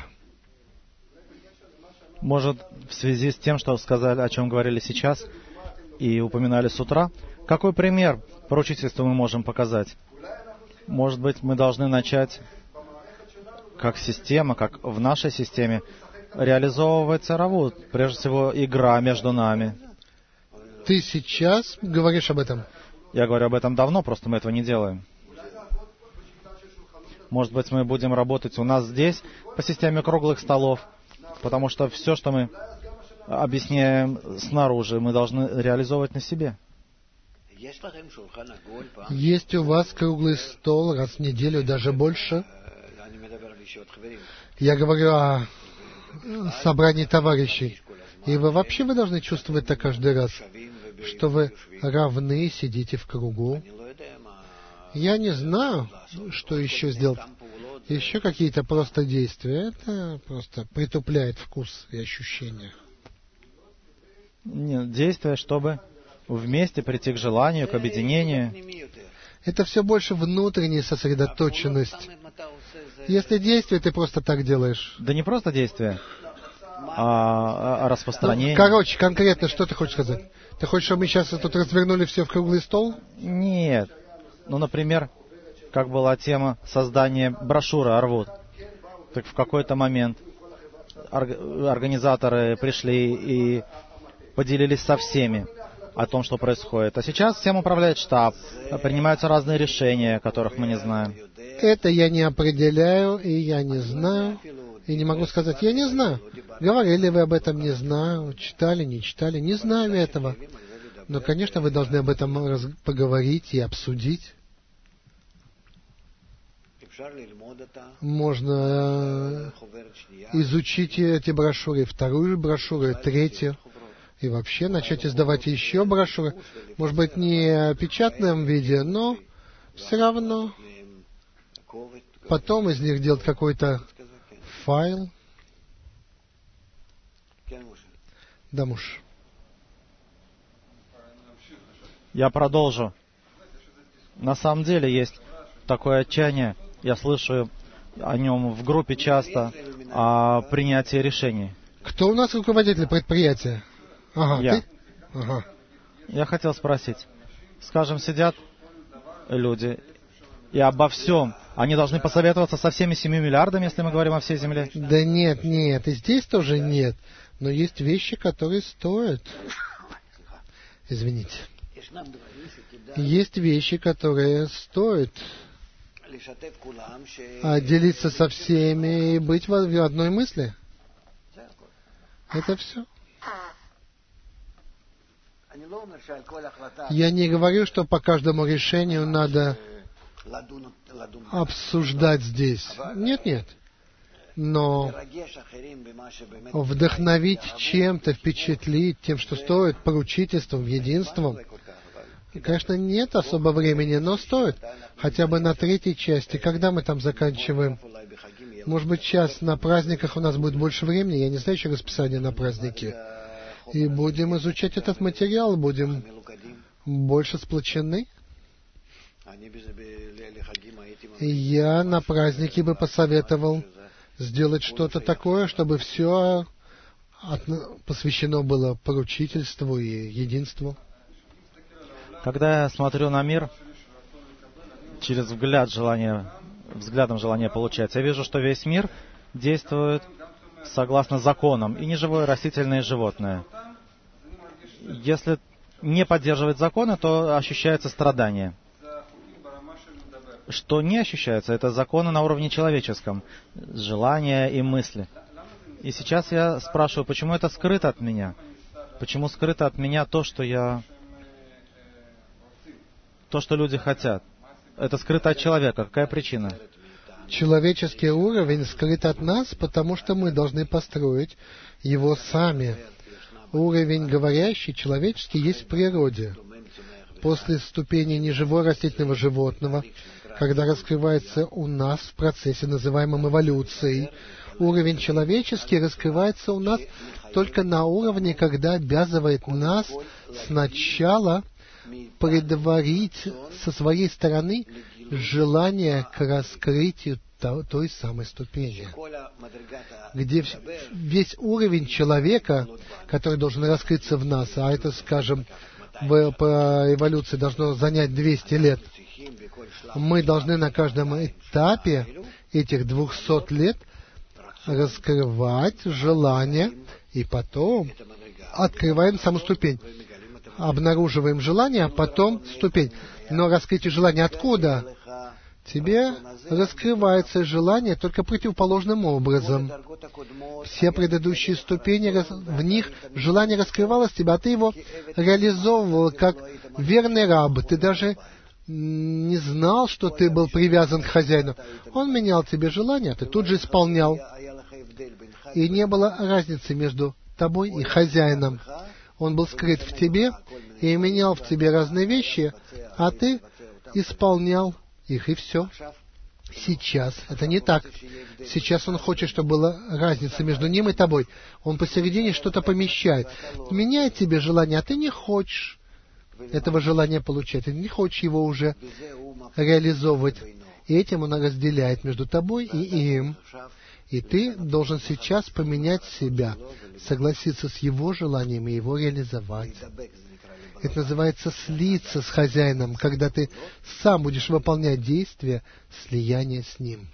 Может, в связи с тем, что сказали, о чем говорили сейчас и упоминали с утра, какой пример поручительства мы можем показать? Может быть, мы должны начать, как система, как в нашей системе, реализовывать царавут, прежде всего, игра между нами. Ты сейчас говоришь об этом? Я говорю об этом давно, просто мы этого не делаем. Может быть, мы будем работать у нас здесь по системе круглых столов, потому что все, что мы объясняем снаружи, мы должны реализовывать на себе. Есть у вас круглый стол раз в неделю, даже больше? Я говорю о собрании товарищей. И вы вообще вы должны чувствовать так каждый раз, что вы равны, сидите в кругу. Я не знаю, что еще сделать. Еще какие-то просто действия. Это просто притупляет вкус и ощущения. Нет, действия, чтобы вместе прийти к желанию, к объединению. Это все больше внутренняя сосредоточенность. Если действие, ты просто так делаешь. Да не просто действие, а распространение. Ну, короче, конкретно, что ты хочешь сказать? Ты хочешь, чтобы мы сейчас тут развернули все в круглый стол? Нет. Ну, например, как была тема создания брошюры «Арвут». Так в какой-то момент организаторы пришли и поделились со всеми о том, что происходит. А сейчас всем управляет штаб, принимаются разные решения, которых мы не знаем. Это я не определяю, и я не знаю, и не могу сказать, я не знаю. Говорили вы об этом, не знаю, читали, не читали, не знаю этого. Но, конечно, вы должны об этом раз- поговорить и обсудить. Можно изучить эти брошюры, вторую брошюру, третью, и вообще начать издавать еще брошюры. Может быть, не в печатном виде, но все равно потом из них делать какой-то файл. Да, муж. Я продолжу. На самом деле есть такое отчаяние, я слышу о нем в группе часто, о принятии решений. Кто у нас руководитель предприятия? Ага, Я. ты? Ага. Я хотел спросить, скажем, сидят люди, и обо всем они должны посоветоваться со всеми семью миллиардами, если мы говорим о всей Земле? Да нет, нет, и здесь тоже нет. Но есть вещи, которые стоят. Извините. Есть вещи, которые стоят. А делиться со всеми и быть в одной мысли. Это все. Я не говорю, что по каждому решению надо обсуждать здесь. Нет, нет. Но вдохновить чем-то, впечатлить тем, что стоит, поручительством, единством. Конечно, нет особо времени, но стоит. Хотя бы на третьей части. Когда мы там заканчиваем? Может быть, сейчас на праздниках у нас будет больше времени. Я не знаю еще расписание на праздники. И будем изучать этот материал, будем больше сплочены. И я на праздники бы посоветовал сделать что-то такое, чтобы все посвящено было поручительству и единству. Когда я смотрю на мир через взгляд желания, взглядом желания получать, я вижу, что весь мир действует согласно законам, и неживое, и растительное, и животное. Если не поддерживать законы, то ощущается страдание. Что не ощущается, это законы на уровне человеческом, желания и мысли. И сейчас я спрашиваю, почему это скрыто от меня? Почему скрыто от меня то, что я... То, что люди хотят? Это скрыто от человека. Какая причина? Человеческий уровень скрыт от нас, потому что мы должны построить его сами. Уровень говорящий, человеческий, есть в природе. После ступени неживого растительного животного, когда раскрывается у нас в процессе, называемом эволюцией, уровень человеческий раскрывается у нас только на уровне, когда обязывает нас сначала предварить со своей стороны желание к раскрытию той самой ступени, где весь уровень человека, который должен раскрыться в нас, а это, скажем, в, по эволюции должно занять двести лет, мы должны на каждом этапе этих двухсот лет раскрывать желание, и потом открываем саму ступень. Обнаруживаем желание, а потом ступень. Но раскрытие желания откуда? Тебе раскрывается желание только противоположным образом. Все предыдущие ступени, в них желание раскрывалось тебе, а ты его реализовывал как верный раб. Ты даже не знал, что ты был привязан к хозяину. Он менял тебе желание, а ты тут же исполнял. И не было разницы между тобой и хозяином. Он был скрыт в тебе и менял в тебе разные вещи, а ты исполнял их, и все. Сейчас это не так. Сейчас он хочет, чтобы была разница между ним и тобой. Он посередине что-то помещает. Меняет тебе желание, а ты не хочешь этого желания получать. Ты не хочешь его уже реализовывать. И этим он разделяет между тобой и им. И ты должен сейчас поменять себя, согласиться с его желанием и его реализовать. Это называется слиться с хозяином, когда ты сам будешь выполнять действия слияния с ним.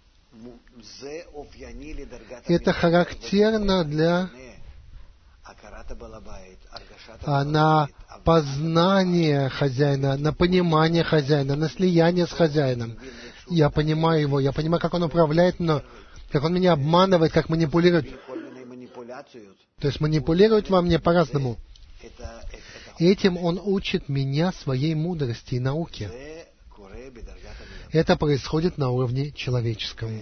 Это характерно для а, на познание хозяина, на понимание хозяина, на слияние с хозяином. Я понимаю его, я понимаю, как он управляет мной, как он меня обманывает, как манипулирует. То есть манипулирует во мне по-разному. Этим он учит меня своей мудрости и науке. Это происходит на уровне человеческом.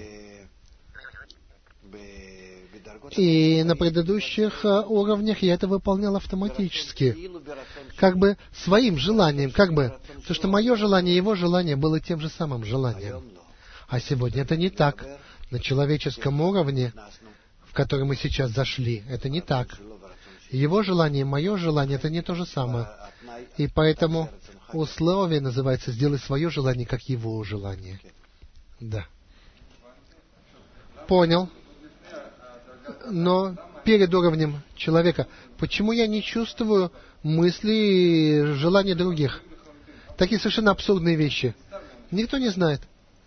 И на предыдущих уровнях я это выполнял автоматически. Как бы своим желанием, как бы. Потому что мое желание и его желание было тем же самым желанием. А сегодня это не так. На человеческом уровне, в который мы сейчас зашли, это не так. Его желание и мое желание — это не то же самое. И поэтому условие называется «сделай свое желание, как его желание». Да. Понял. Но перед уровнем человека, почему я не чувствую мысли и желания других? Такие совершенно абсурдные вещи. Никто не знает.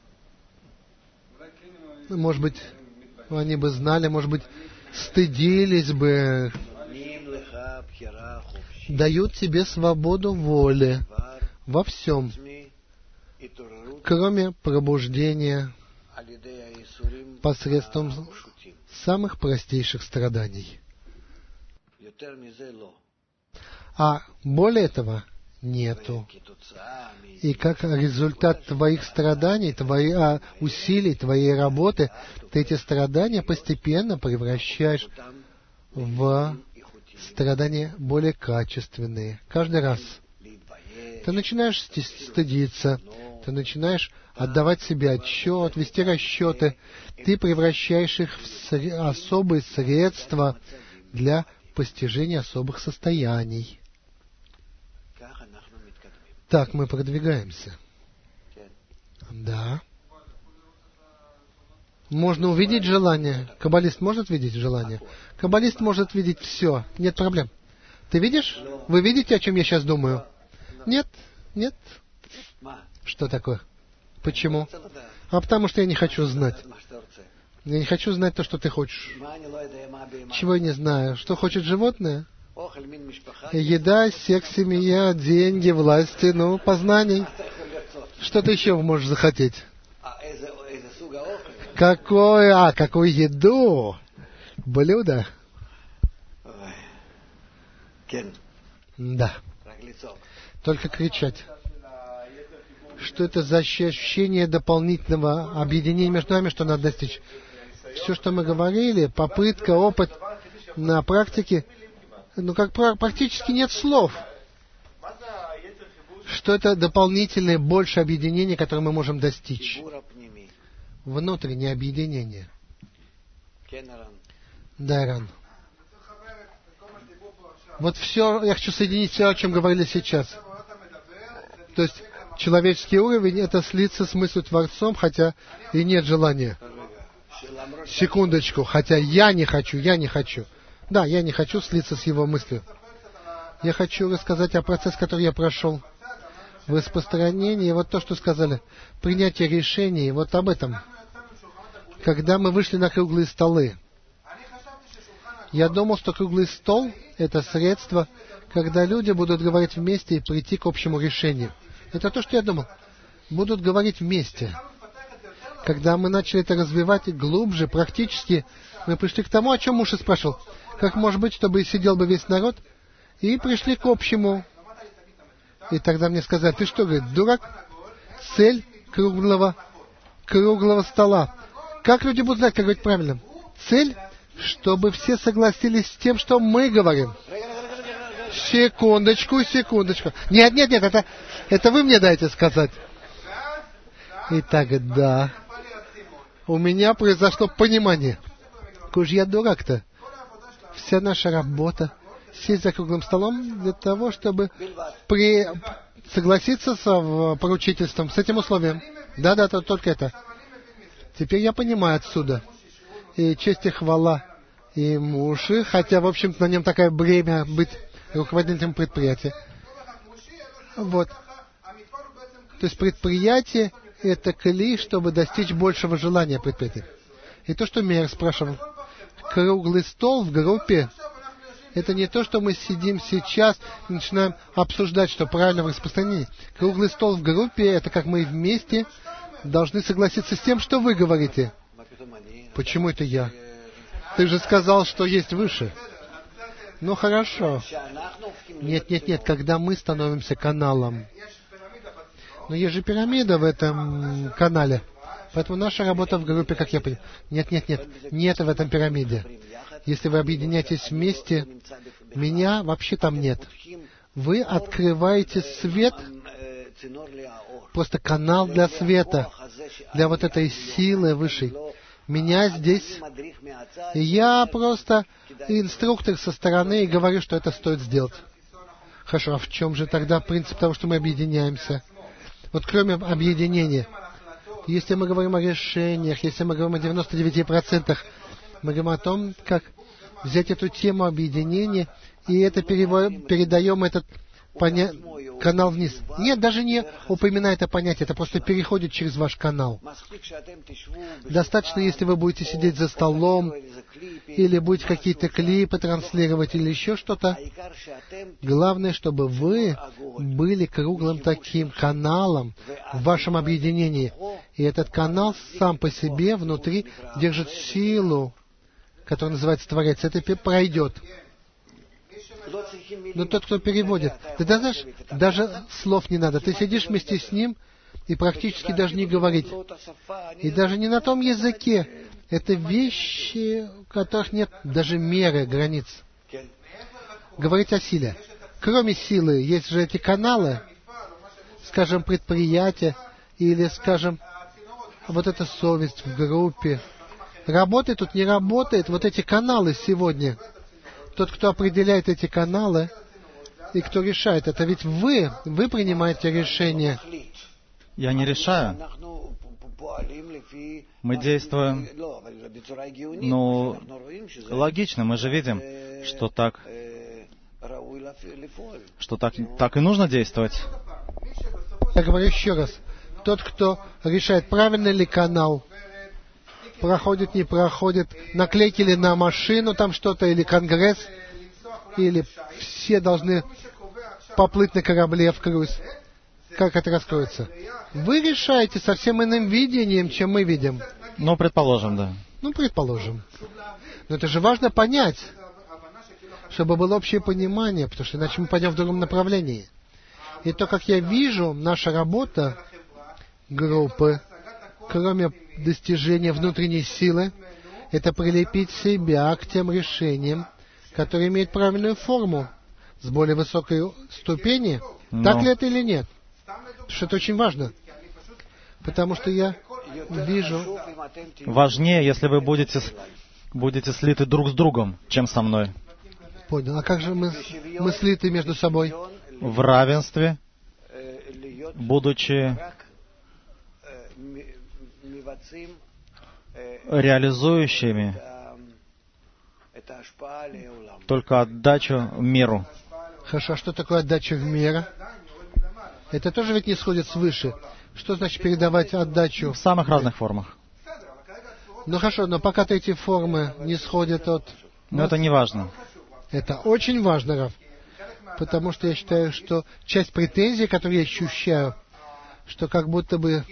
Может быть, они бы знали, может быть, стыдились бы. Дают тебе свободу воли во всем, кроме пробуждения посредством самых простейших страданий. А более этого нету. И как результат твоих страданий, твоих а, усилий, твоей работы, ты эти страдания постепенно превращаешь в страдания более качественные. Каждый раз. Ты начинаешь стыдиться, ты начинаешь отдавать себе отчет, вести расчеты. Ты превращаешь их в особые средства для постижения особых состояний. Так мы продвигаемся. Да. Можно увидеть желание. Каббалист может видеть желание? Каббалист может видеть все. Нет проблем. Ты видишь? Вы видите, о чем я сейчас думаю? Нет? Нет? Что такое? Почему? А потому что я не хочу знать. Я не хочу знать то, что ты хочешь. Чего я не знаю? Что хочет животное? Еда, секс, семья, деньги, власти, ну, познаний. Что ты еще можешь захотеть? Какое, а, какую еду? Блюдо? Да. Только кричать. Что это за ощущение дополнительного объединения между нами, что надо достичь? Все, что мы говорили, попытка, опыт на практике, ну, как практически нет слов. Что это дополнительное, больше объединение, которое мы можем достичь. Внутреннее объединение. Да, Иран. Вот все, я хочу соединить все, о чем говорили сейчас. То есть, человеческий уровень — это слиться с мыслью Творцом, хотя и нет желания. Секундочку, хотя я не хочу, я не хочу. Да, я не хочу слиться с его мыслью. Я хочу рассказать о процессе, который я прошел в распространении. Вот то, что сказали, принятие решений, вот об этом. Когда мы вышли на круглые столы, я думал, что круглый стол — это средство, когда люди будут говорить вместе и прийти к общему решению. Это то, что я думал. Будут говорить вместе. Когда мы начали это развивать глубже, практически, мы пришли к тому, о чем муж и спрашивал. Как может быть, чтобы сидел бы весь народ, и пришли к общему. И тогда мне сказали: ты что, говорит, дурак? Цель круглого, круглого стола. Как люди будут знать, как говорить правильно? Цель, чтобы все согласились с тем, что мы говорим. Секундочку, секундочку. Нет, нет, нет, это, это вы мне дайте сказать. И тогда у меня произошло понимание. Какой же я дурак-то? Вся наша работа — сесть за круглым столом для того, чтобы при... согласиться с поручительством, с этим условием. Да-да, то, только это. Теперь я понимаю отсюда. И честь и хвала и мужу, хотя, в общем-то, на нем такое бремя быть руководителем предприятия. Вот. То есть предприятие — это клей, чтобы достичь большего желания предприятия. И то, что Мейер спрашивал. Круглый стол в группе — это не то, что мы сидим сейчас и начинаем обсуждать, что правильно в распространении. Круглый стол в группе — это как мы вместе должны согласиться с тем, что вы говорите. Почему это я? Ты же сказал, что есть выше. Ну, хорошо. Нет, нет, нет, когда мы становимся каналом. Но есть же пирамида в этом канале. Поэтому наша работа в группе, как я понимаю... Нет, нет, нет, нет в этом пирамиде. Если вы объединяетесь вместе, меня вообще там нет. Вы открываете свет, просто канал для света, для вот этой силы высшей. Меня здесь, и я просто инструктор со стороны и говорю, что это стоит сделать. Хорошо, а в чем же тогда принцип того, что мы объединяемся? Вот кроме объединения, если мы говорим о решениях, если мы говорим о девяноста девяти процентах, мы говорим о том, как взять эту тему объединения, и это перево- передаем этот поня- канал вниз. Нет, даже не упоминая это понятие, это просто переходит через ваш канал. Достаточно, если вы будете сидеть за столом, или будете какие-то клипы транслировать, или еще что-то. Главное, чтобы вы были круглым таким каналом в вашем объединении. И этот канал сам по себе внутри держит силу, которая называется Творец. Это пройдет. Но тот, кто переводит, ты знаешь, даже слов не надо. Ты сидишь вместе с ним и практически даже не говорить. И даже не на том языке. Это вещи, у которых нет даже меры, границ. Говорить о силе. Кроме силы, есть же эти каналы, скажем, предприятия, или, скажем, вот эта совесть в группе. Работает тут, не работает. Вот эти каналы сегодня. Тот, кто определяет эти каналы, и кто решает, это ведь вы, вы принимаете решение. Я не решаю. Мы действуем, ну, логично, мы же видим, что так, что так, так и нужно действовать. Я говорю еще раз. Тот, кто решает, правильный ли канал, проходит, не проходит, наклейки ли на машину там что-то, или конгресс, или все должны поплыть на корабле в круиз. Как это раскроется? Вы решаете совсем иным видением, чем мы видим. Ну, предположим, да. Ну, предположим. Но это же важно понять, чтобы было общее понимание, потому что иначе мы пойдем в другом направлении. И то, как я вижу, наша работа группы, кроме достижения внутренней силы, это прилепить себя к тем решениям, которые имеют правильную форму, с более высокой ступени. Но... Так ли это или нет? Потому что это очень важно. Потому что я вижу... Важнее, если вы будете, будете слиты друг с другом, чем со мной. Понял. А как же мы, мы слиты между собой? В равенстве. будучи реализующими только отдачу миру. Хорошо, а что такое отдача в мир? Это тоже ведь не сходит свыше. Что значит передавать отдачу? В самых разных формах. Ну хорошо, но пока эти формы не сходят от... Но это не важно. Это очень важно, Рав. Потому что я считаю, что часть претензий, которые я ощущаю, что как будто бы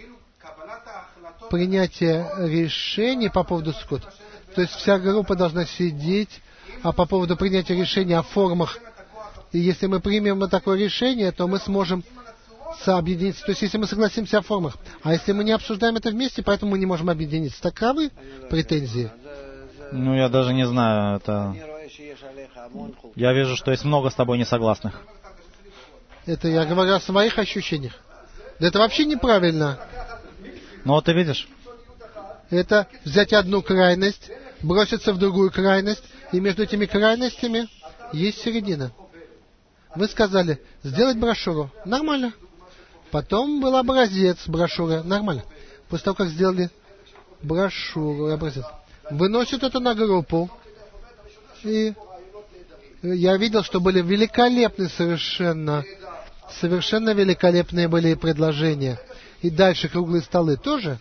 принятие решений по поводу скот, то есть вся группа должна сидеть, а по поводу принятия решения о формах, и если мы примем такое решение, то мы сможем сообъединиться. То есть если мы согласимся о формах, а если мы не обсуждаем это вместе, поэтому мы не можем объединиться. Таковы претензии? Ну, я даже не знаю, это... Я вижу, что есть много с тобой несогласных. Это я говорю о своих ощущениях. Да это вообще неправильно. Ну вот ты видишь. Это взять одну крайность, броситься в другую крайность, и между этими крайностями есть середина. Вы сказали, сделать брошюру. Нормально. Потом был образец брошюры. Нормально. После того, как сделали брошюру и образец, выносят это на группу. И я видел, что были великолепные совершенно, совершенно великолепные были предложения. И дальше круглые столы тоже.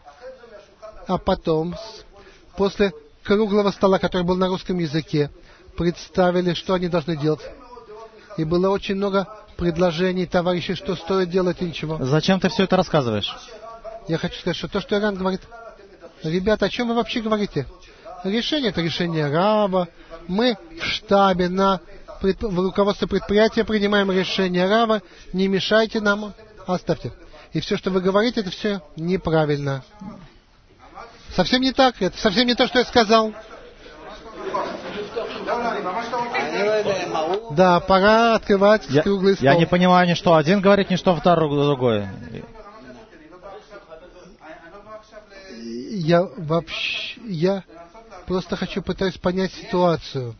А потом, после круглого стола, который был на русском языке, представили, что они должны делать. И было очень много предложений товарищей, что стоит делать и ничего. Зачем ты все это рассказываешь? Я хочу сказать, что то, что Иран говорит... Ребята, о чем вы вообще говорите? Решение — это решение Рава. Мы в штабе, на, в руководстве предприятия принимаем решение Рава. Не мешайте нам, оставьте. И все, что вы говорите, это все неправильно. Совсем не так. Это совсем не то, что я сказал. Да, пора открывать я, круглый стол. Я не понимаю ни что один говорит, ни что второй другой. Я вообще... Я просто хочу пытаюсь понять ситуацию.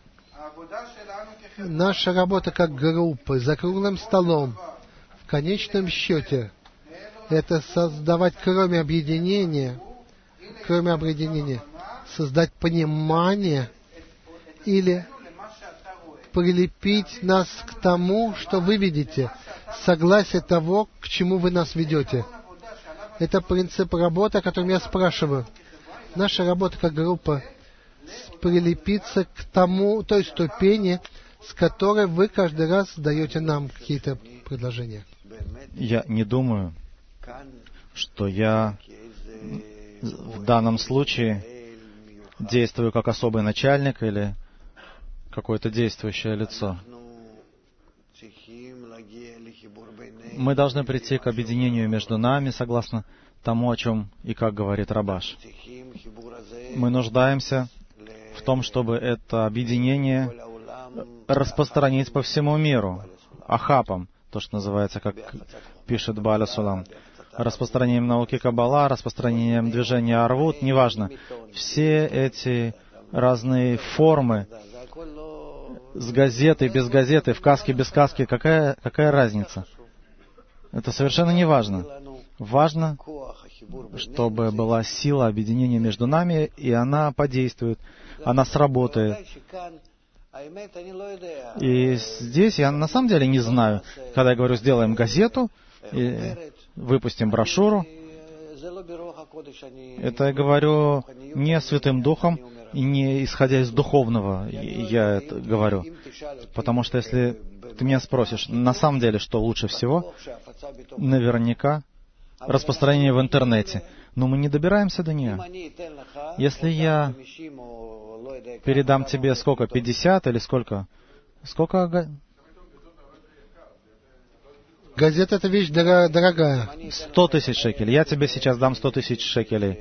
Наша работа как группы, за круглым столом, в конечном счете, это создавать, кроме объединения, кроме объединения, создать понимание или прилепить нас к тому, что вы видите, согласие того, к чему вы нас ведете. Это принцип работы, о котором я спрашиваю. Наша работа как группа прилепиться к тому, той ступени, с которой вы каждый раз даете нам какие-то предложения. Я не думаю, что я в данном случае действую как особый начальник или какое-то действующее лицо. Мы должны прийти к объединению между нами, согласно тому, о чем и как говорит Рабаш. Мы нуждаемся в том, чтобы это объединение распространить по всему миру, ахапом, то, что называется, как пишет Бааля Сулам, распространением науки Каббала, распространением движения Арвут, неважно. Все эти разные формы, с газетой, без газеты, в каске, без каски, какая, какая разница? Это совершенно не важно. Важно, чтобы была сила объединения между нами, и она подействует, она сработает. И здесь я на самом деле не знаю, когда я говорю, сделаем газету, и выпустим брошюру, это я говорю не Святым Духом, и не исходя из духовного я это говорю. Потому что если ты меня спросишь, на самом деле, что лучше всего, наверняка распространение в интернете. Но мы не добираемся до нее. Если я передам тебе сколько, пятьдесят или сколько? Сколько? Газета — это вещь дорогая. Сто тысяч шекелей. Я тебе сейчас дам сто тысяч шекелей.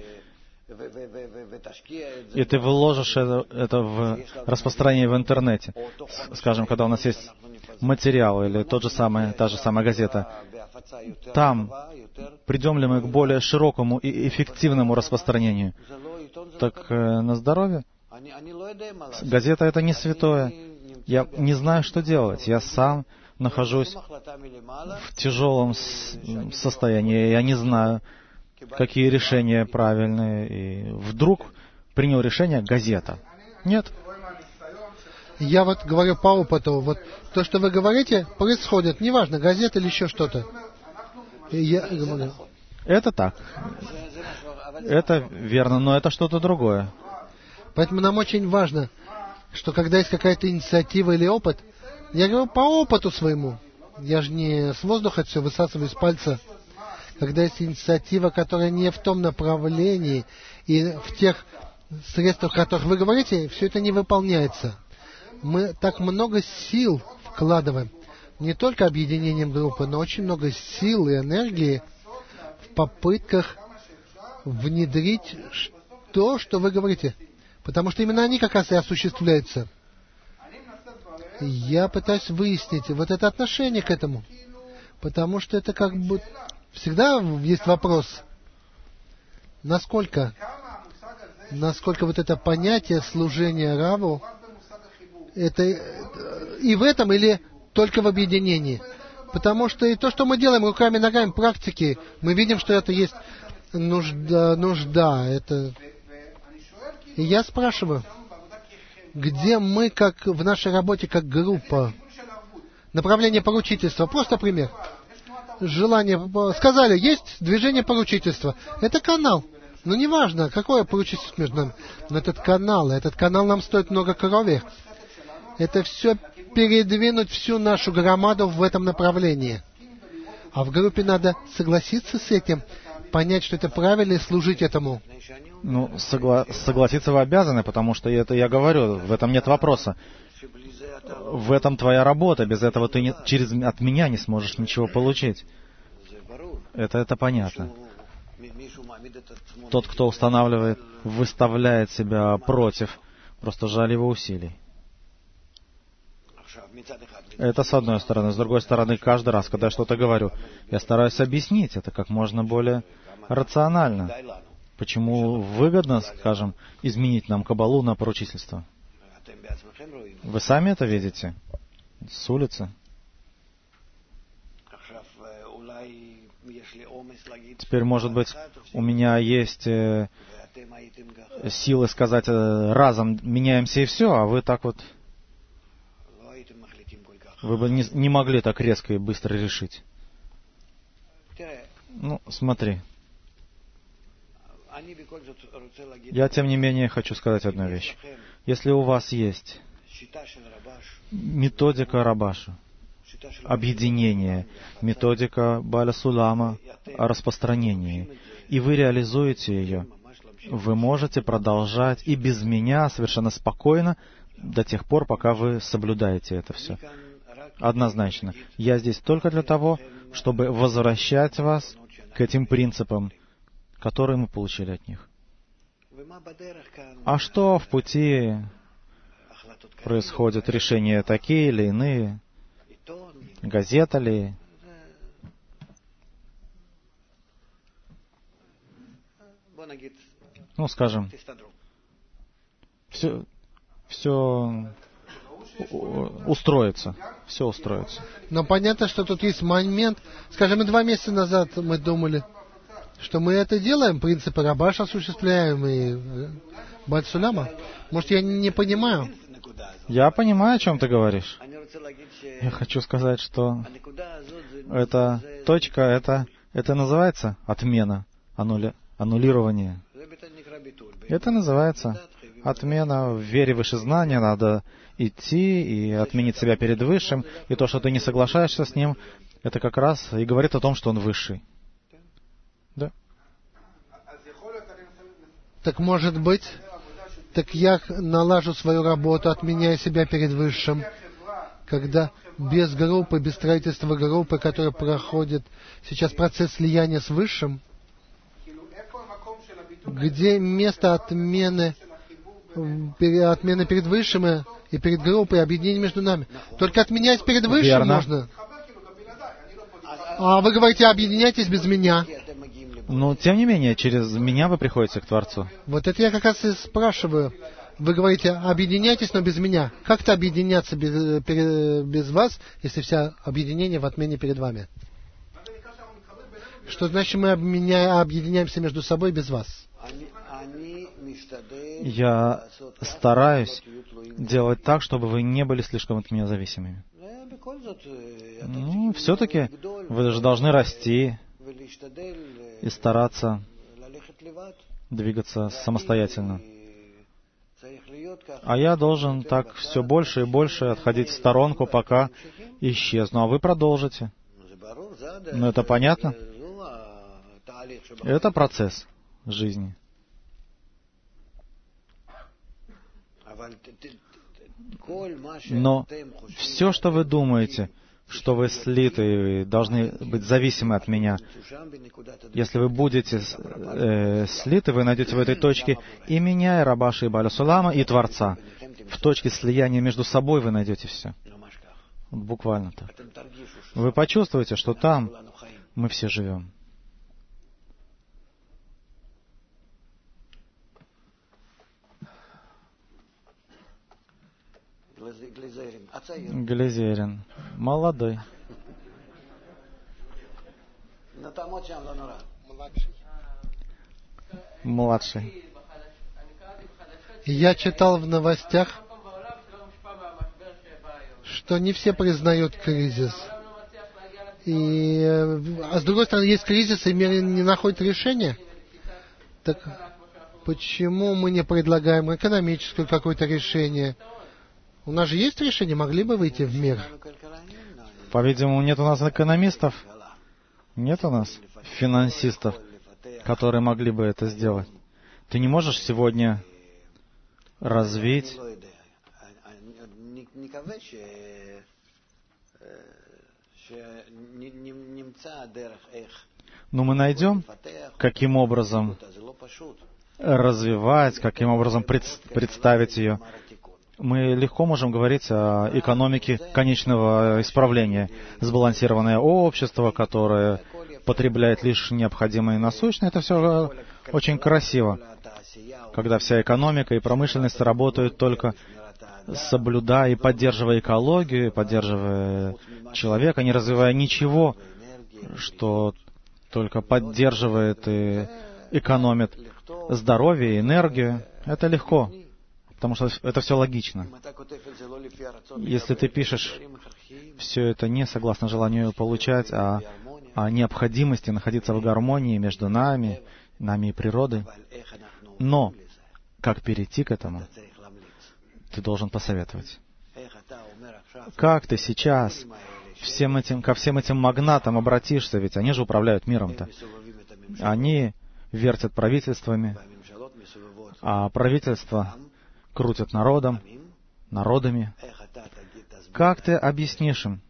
И ты вложишь это, это в распространение в интернете. Скажем, когда у нас есть материал или тот же самый, та же самая газета. Там придем ли мы к более широкому и эффективному распространению? Так э, на здоровье. Газета — это не святое. Я не знаю, что делать. Я сам нахожусь в тяжелом состоянии. Я не знаю, какие решения правильные. И вдруг принял решение газета. Нет. Я вот говорю по опыту. Вот то, что вы говорите, происходит. Неважно, газета или еще что-то. Я говорю. Это так. Это верно, но это что-то другое. Поэтому нам очень важно, что когда есть какая-то инициатива или опыт, я говорю по опыту своему, я же не с воздуха все высасываю из пальца, когда есть инициатива, которая не в том направлении и в тех средствах, о которых вы говорите, все это не выполняется. Мы так много сил вкладываем, не только объединением группы, но очень много сил и энергии в попытках внедрить то, что вы говорите. Потому что именно они как раз и осуществляются. Я пытаюсь выяснить вот это отношение к этому. Потому что это как бы... Всегда есть вопрос, насколько, насколько вот это понятие служения Раву, это и в этом или только в объединении. Потому что и то, что мы делаем руками, ногами, практики, мы видим, что это есть нужда, нужда. Это... И я спрашиваю, где мы, как в нашей работе, как группа, направление поручительства, просто пример. Желание, сказали, есть движение поручительства. Это канал. Но неважно, какое поручительство между нами. Но этот канал, этот канал нам стоит много крови. Это все передвинуть всю нашу громаду в этом направлении. А в группе надо согласиться с этим, понять, что это правильно, и служить этому. Ну, согла- согласиться вы обязаны, потому что это я говорю, в этом нет вопроса. В этом твоя работа, без этого ты не, через, от меня не сможешь ничего получить. Это, это понятно. Тот, кто устанавливает, выставляет себя против, просто жаль его усилий. Это с одной стороны. С другой стороны, каждый раз, когда я что-то говорю, я стараюсь объяснить это как можно более рационально. Почему выгодно, скажем, изменить нам кабалу на поручительство? Вы сами это видите? С улицы? Теперь, может быть, у меня есть э, силы сказать э, разом меняемся и все, а вы так вот... Вы бы не, не могли так резко и быстро решить. Ну, смотри. Я, тем не менее, хочу сказать одну вещь. Если у вас есть методика Рабаша, объединение, методика Баля Сулама о распространении, и вы реализуете ее, вы можете продолжать и без меня совершенно спокойно до тех пор, пока вы соблюдаете это все. Однозначно. Я здесь только для того, чтобы возвращать вас к этим принципам, которые мы получили от них. А что в пути происходят? Решения такие или иные? Газета ли? Ну, скажем, все, все устроится. Все устроится. Но понятно, что тут есть момент. Скажем, и два месяца назад мы думали, что мы это делаем, принципы Рабаша осуществляем и Баль Сулама. Может, я не понимаю? Я понимаю, о чем ты говоришь. Я хочу сказать, что эта точка, это, это называется отмена, аннули, аннулирование. Это называется отмена в вере вышезнания. Надо идти и отменить себя перед Высшим. И то, что ты не соглашаешься с Ним, это как раз и говорит о том, что Он Высший. Да. Так может быть, так я налажу свою работу, отменяя себя перед Высшим, когда без группы, без строительства группы, которая проходит сейчас процесс слияния с Высшим, где место отмены, отмены перед Высшим и перед группой, объединение между нами. Только отменять перед Высшим Верно. можно. А вы говорите, объединяйтесь без меня. Но, тем не менее, через меня вы приходите к Творцу. Вот это я как раз и спрашиваю. Вы говорите, объединяйтесь, но без меня. Как-то объединяться без, без вас, если все объединение в отмене перед вами? Что значит мы обменя... объединяемся между собой без вас? Я стараюсь делать так, чтобы вы не были слишком от меня зависимыми. Ну, все-таки вы же должны расти и стараться двигаться самостоятельно. А я должен так все больше и больше отходить в сторонку, пока исчезну. А вы продолжите. Ну, это понятно? Это процесс жизни. Но все, что вы думаете, что вы слиты и должны быть зависимы от меня, если вы будете э, слиты, вы найдете в этой точке и меня, и Рабаша, и Бааля Сулама, и Творца. В точке слияния между собой вы найдете все. Вот буквально так. Вы почувствуете, что там мы все живем. Глизерин. Молодой. Младший. Я читал в новостях, что не все признают кризис. И, а с другой стороны, есть кризис, и мир не находит решения. Так почему мы не предлагаем экономическое какое-то решение? У нас же есть решение, могли бы выйти в мир? По-видимому, нет у нас экономистов, нет у нас финансистов, которые могли бы это сделать. Ты не можешь сегодня развить но мы найдем, каким образом развивать, каким образом представить ее. Мы легко можем говорить о экономике конечного исправления. Сбалансированное общество, которое потребляет лишь необходимое и насущное, это все очень красиво. Когда вся экономика и промышленность работают только соблюдая и поддерживая экологию, поддерживая человека, не развивая ничего, что только поддерживает и экономит здоровье и энергию, это легко. Потому что это все логично. Если ты пишешь все это не согласно желанию получать, а о необходимости находиться в гармонии между нами, нами и природой, но как перейти к этому, ты должен посоветовать. Как ты сейчас всем этим, ко всем этим магнатам обратишься, ведь они же управляют миром-то. Они вертят правительствами, а правительства крутят народом, народами. Как ты объяснишь им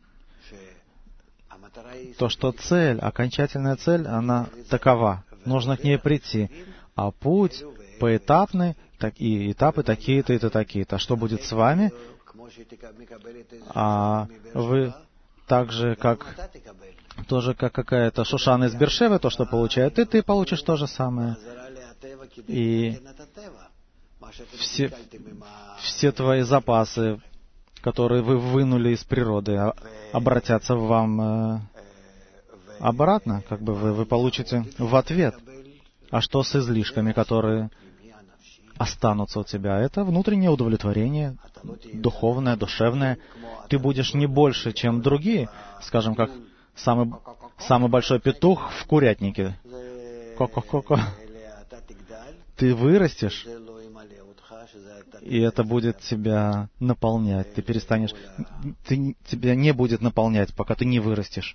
то, что цель, окончательная цель, она такова, нужно к ней прийти, а путь поэтапный, так, и этапы такие-то, и такие-то. А что будет с вами? А вы так же, как тоже как какая-то Шушана из Бершевы, то, что получает, и ты получишь то же самое. И все, все твои запасы, которые вы вынули из природы, обратятся вам э, обратно, как бы вы, вы получите в ответ. А что с излишками, которые останутся у тебя? Это внутреннее удовлетворение, духовное, душевное. Ты будешь не больше, чем другие, скажем, как самый, самый большой петух в курятнике. Ко-ко-ко-ко. Ты вырастешь, и это будет тебя наполнять. Ты перестанешь... Ты, тебя не будет наполнять, пока ты не вырастешь.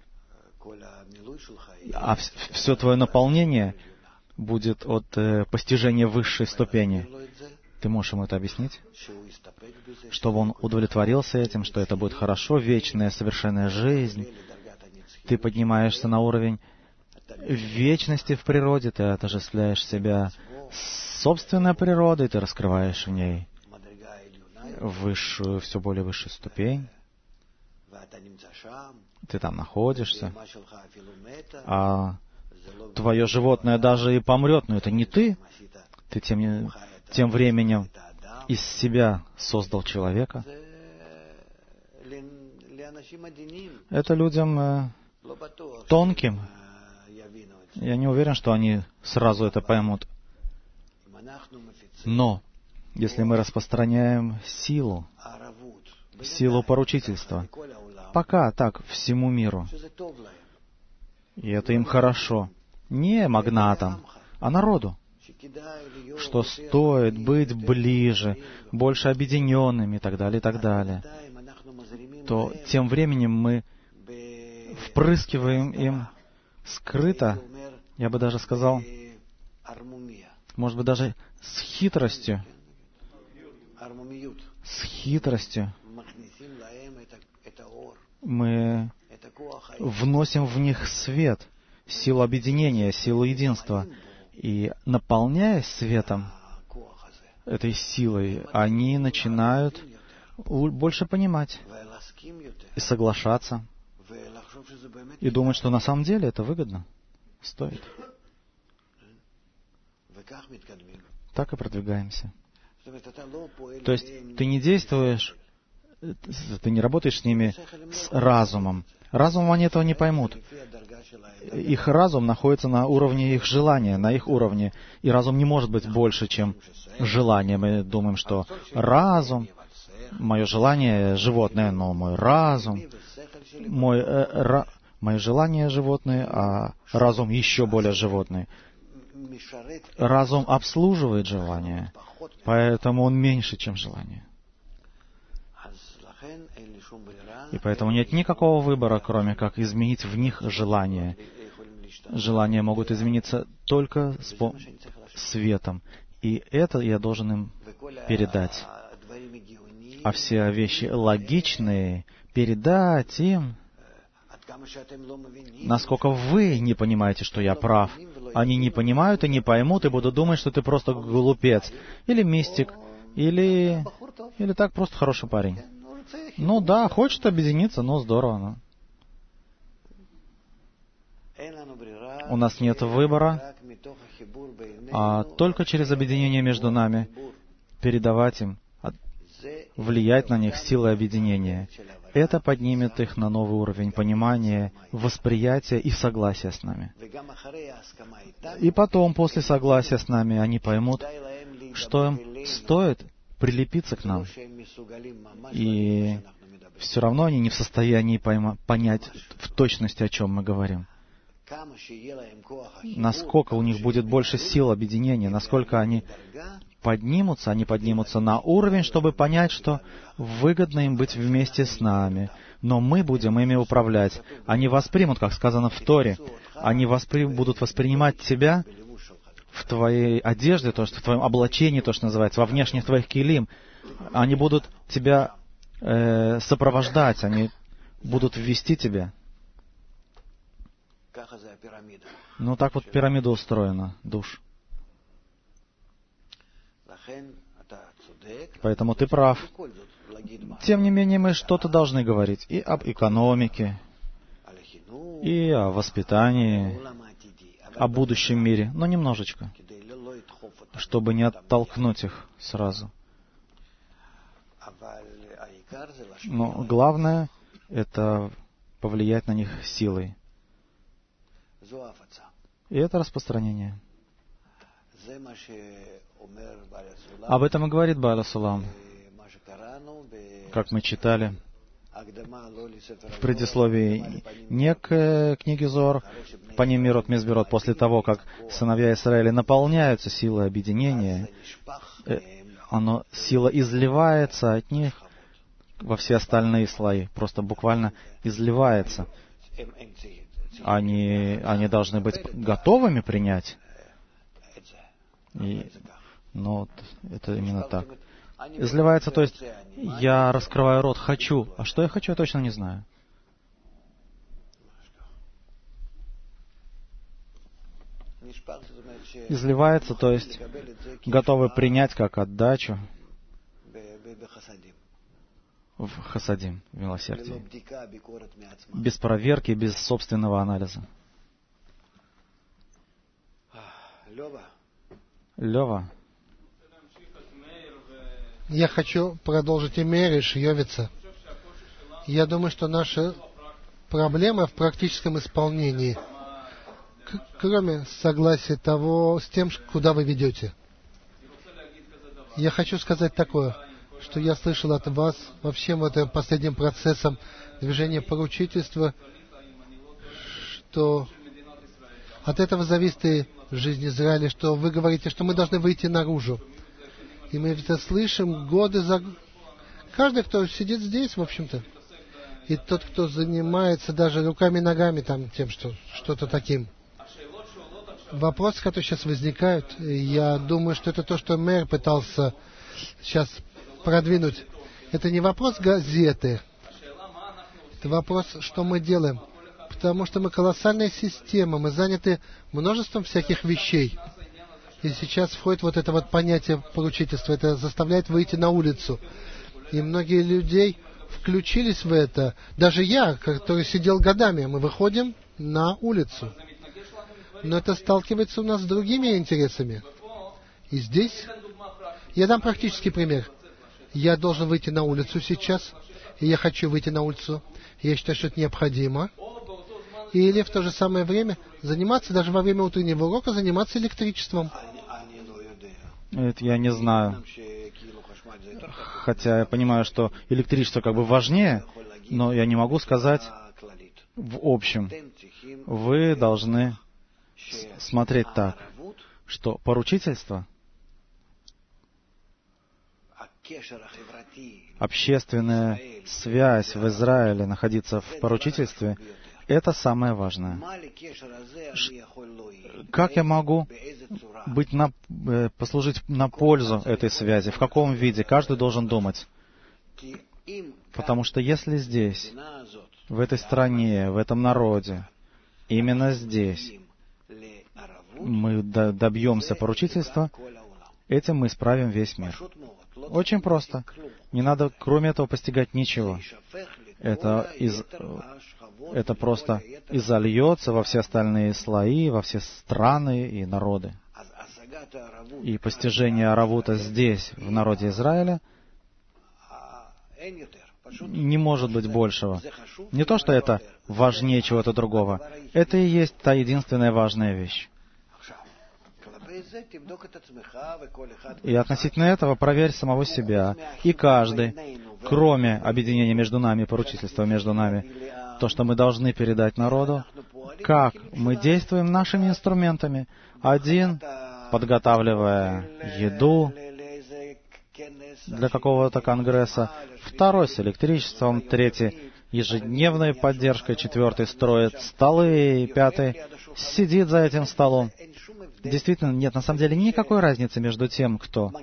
А все твое наполнение будет от э, постижения высшей ступени. Ты можешь ему это объяснить? Чтобы он удовлетворился этим, что это будет хорошо, вечная, совершенная жизнь. Ты поднимаешься на уровень вечности в природе, ты отождествляешь себя с собственной природой, ты раскрываешь в ней высшую, все более высшую ступень. Ты там находишься, а твое животное даже и помрет, но это не ты. Ты тем, тем временем из себя создал человека, это людям э, тонким. Я не уверен, что они сразу это поймут. Но если мы распространяем силу, силу поручительства, пока так всему миру, и это им хорошо, не магнатам, а народу, что стоит быть ближе, больше объединенными и так далее, и так далее, то тем временем мы впрыскиваем им скрыто, я бы даже сказал, может быть, даже с хитростью, с хитростью мы вносим в них свет, силу объединения, силу единства. И, наполняясь светом, этой силой, они начинают больше понимать и соглашаться, и думать, что на самом деле это выгодно, стоит. Так и продвигаемся. То есть ты не действуешь, ты не работаешь с ними с разумом. Разумом они этого не поймут. Их разум находится на уровне их желания, на их уровне. И разум не может быть больше, чем желание. Мы думаем, что разум, мое желание животное, но мой разум, мой, э, ра, мое желание животное, а разум еще более животный. Разум обслуживает желание, поэтому он меньше, чем желание. И поэтому нет никакого выбора, кроме как изменить в них желания. Желания могут измениться только с по... светом. И это я должен им передать. А все вещи логичные передать им. Насколько вы не понимаете, что я прав, они не понимают и не поймут, и будут думать, что ты просто глупец, или мистик, или, или так просто хороший парень. Ну да, хочет объединиться, но здорово. Но. У нас нет выбора, а только через объединение между нами передавать им, влиять на них силой объединения. Это поднимет их на новый уровень понимания, восприятия и согласия с нами. И потом, после согласия с нами, они поймут, что им стоит прилепиться к нам. И все равно они не в состоянии пойма, понять в точности, о чем мы говорим. Насколько у них будет больше сил объединения, насколько они поднимутся, они поднимутся на уровень, чтобы понять, что выгодно им быть вместе с нами. Но мы будем ими управлять. Они воспримут, как сказано в Торе, они воспри... будут воспринимать тебя в твоей одежде, то, что в твоем облачении, то, что называется, во внешних твоих килим. Они будут тебя э, сопровождать, они будут ввести тебя. Ну, так вот пирамида устроена, душ. Поэтому ты прав. Тем не менее, мы что-то должны говорить и об экономике, и о воспитании, о будущем мире, но немножечко, чтобы не оттолкнуть их сразу. Но главное — это повлиять на них силой. И это распространение. Об этом и говорит Бааль Асулам, как мы читали в предисловии не к книге Зоар, по ним Мирот Мизберот, после того, как сыновья Израиля наполняются силой объединения, оно, сила изливается от них во все остальные слои, просто буквально изливается. Они, они должны быть готовыми принять. И, ну, это именно так. Изливается, то есть, я раскрываю рот, хочу. А что я хочу, я точно не знаю. Изливается, то есть, готовы принять как отдачу в хасадим, в милосердии. Без проверки, без собственного анализа. Лева, Я хочу продолжить Эмейра и Шиовица. Я думаю, что наша проблема в практическом исполнении, к- кроме согласия того с тем, куда вы ведете. Я хочу сказать такое, что я слышал от вас во всем этом последнем процессом движения поручительства, что от этого зависит и жизнь Израиля, что вы говорите, что мы должны выйти наружу. И мы это слышим годы за... Каждый, кто сидит здесь, в общем-то, и тот, кто занимается даже руками и ногами, там, тем, что что-то таким. Вопросы, которые сейчас возникают, я думаю, что это то, что мэр пытался сейчас продвинуть. Это не вопрос газеты. Это вопрос, что мы делаем. Потому что мы колоссальная система, мы заняты множеством всяких вещей. И сейчас входит вот это вот понятие поручительства. Это заставляет выйти на улицу. И многие людей включились в это. Даже я, который сидел годами, мы выходим на улицу. Но это сталкивается у нас с другими интересами. И здесь я дам практический пример. Я должен выйти на улицу сейчас, и я хочу выйти на улицу. Я считаю, что это необходимо. Или в то же самое время заниматься, даже во время утреннего урока, заниматься электричеством. Это я не знаю. Хотя я понимаю, что электричество как бы важнее, но я не могу сказать в общем. Вы должны смотреть так, что поручительство, общественная связь в Израиле, находиться в поручительстве, это самое важное. Как я могу быть на, послужить на пользу этой связи? В каком виде? Каждый должен думать. Потому что если здесь, в этой стране, в этом народе, именно здесь мы добьемся поручительства, этим мы исправим весь мир. Очень просто. Не надо, кроме этого, постигать ничего. Это, из, это просто изольется во все остальные слои, во все страны и народы. И постижение аравута здесь, в народе Израиля, не может быть большего. Не то, что это важнее чего-то другого. Это и есть та единственная важная вещь. И относительно этого проверь самого себя. И каждый, кроме объединения между нами, поручительства между нами, то, что мы должны передать народу, как мы действуем нашими инструментами. Один, подготавливая еду для какого-то конгресса, второй с электричеством, третий ежедневной поддержкой, четвертый строит столы, и пятый сидит за этим столом. Действительно, нет, на самом деле никакой разницы между тем, кто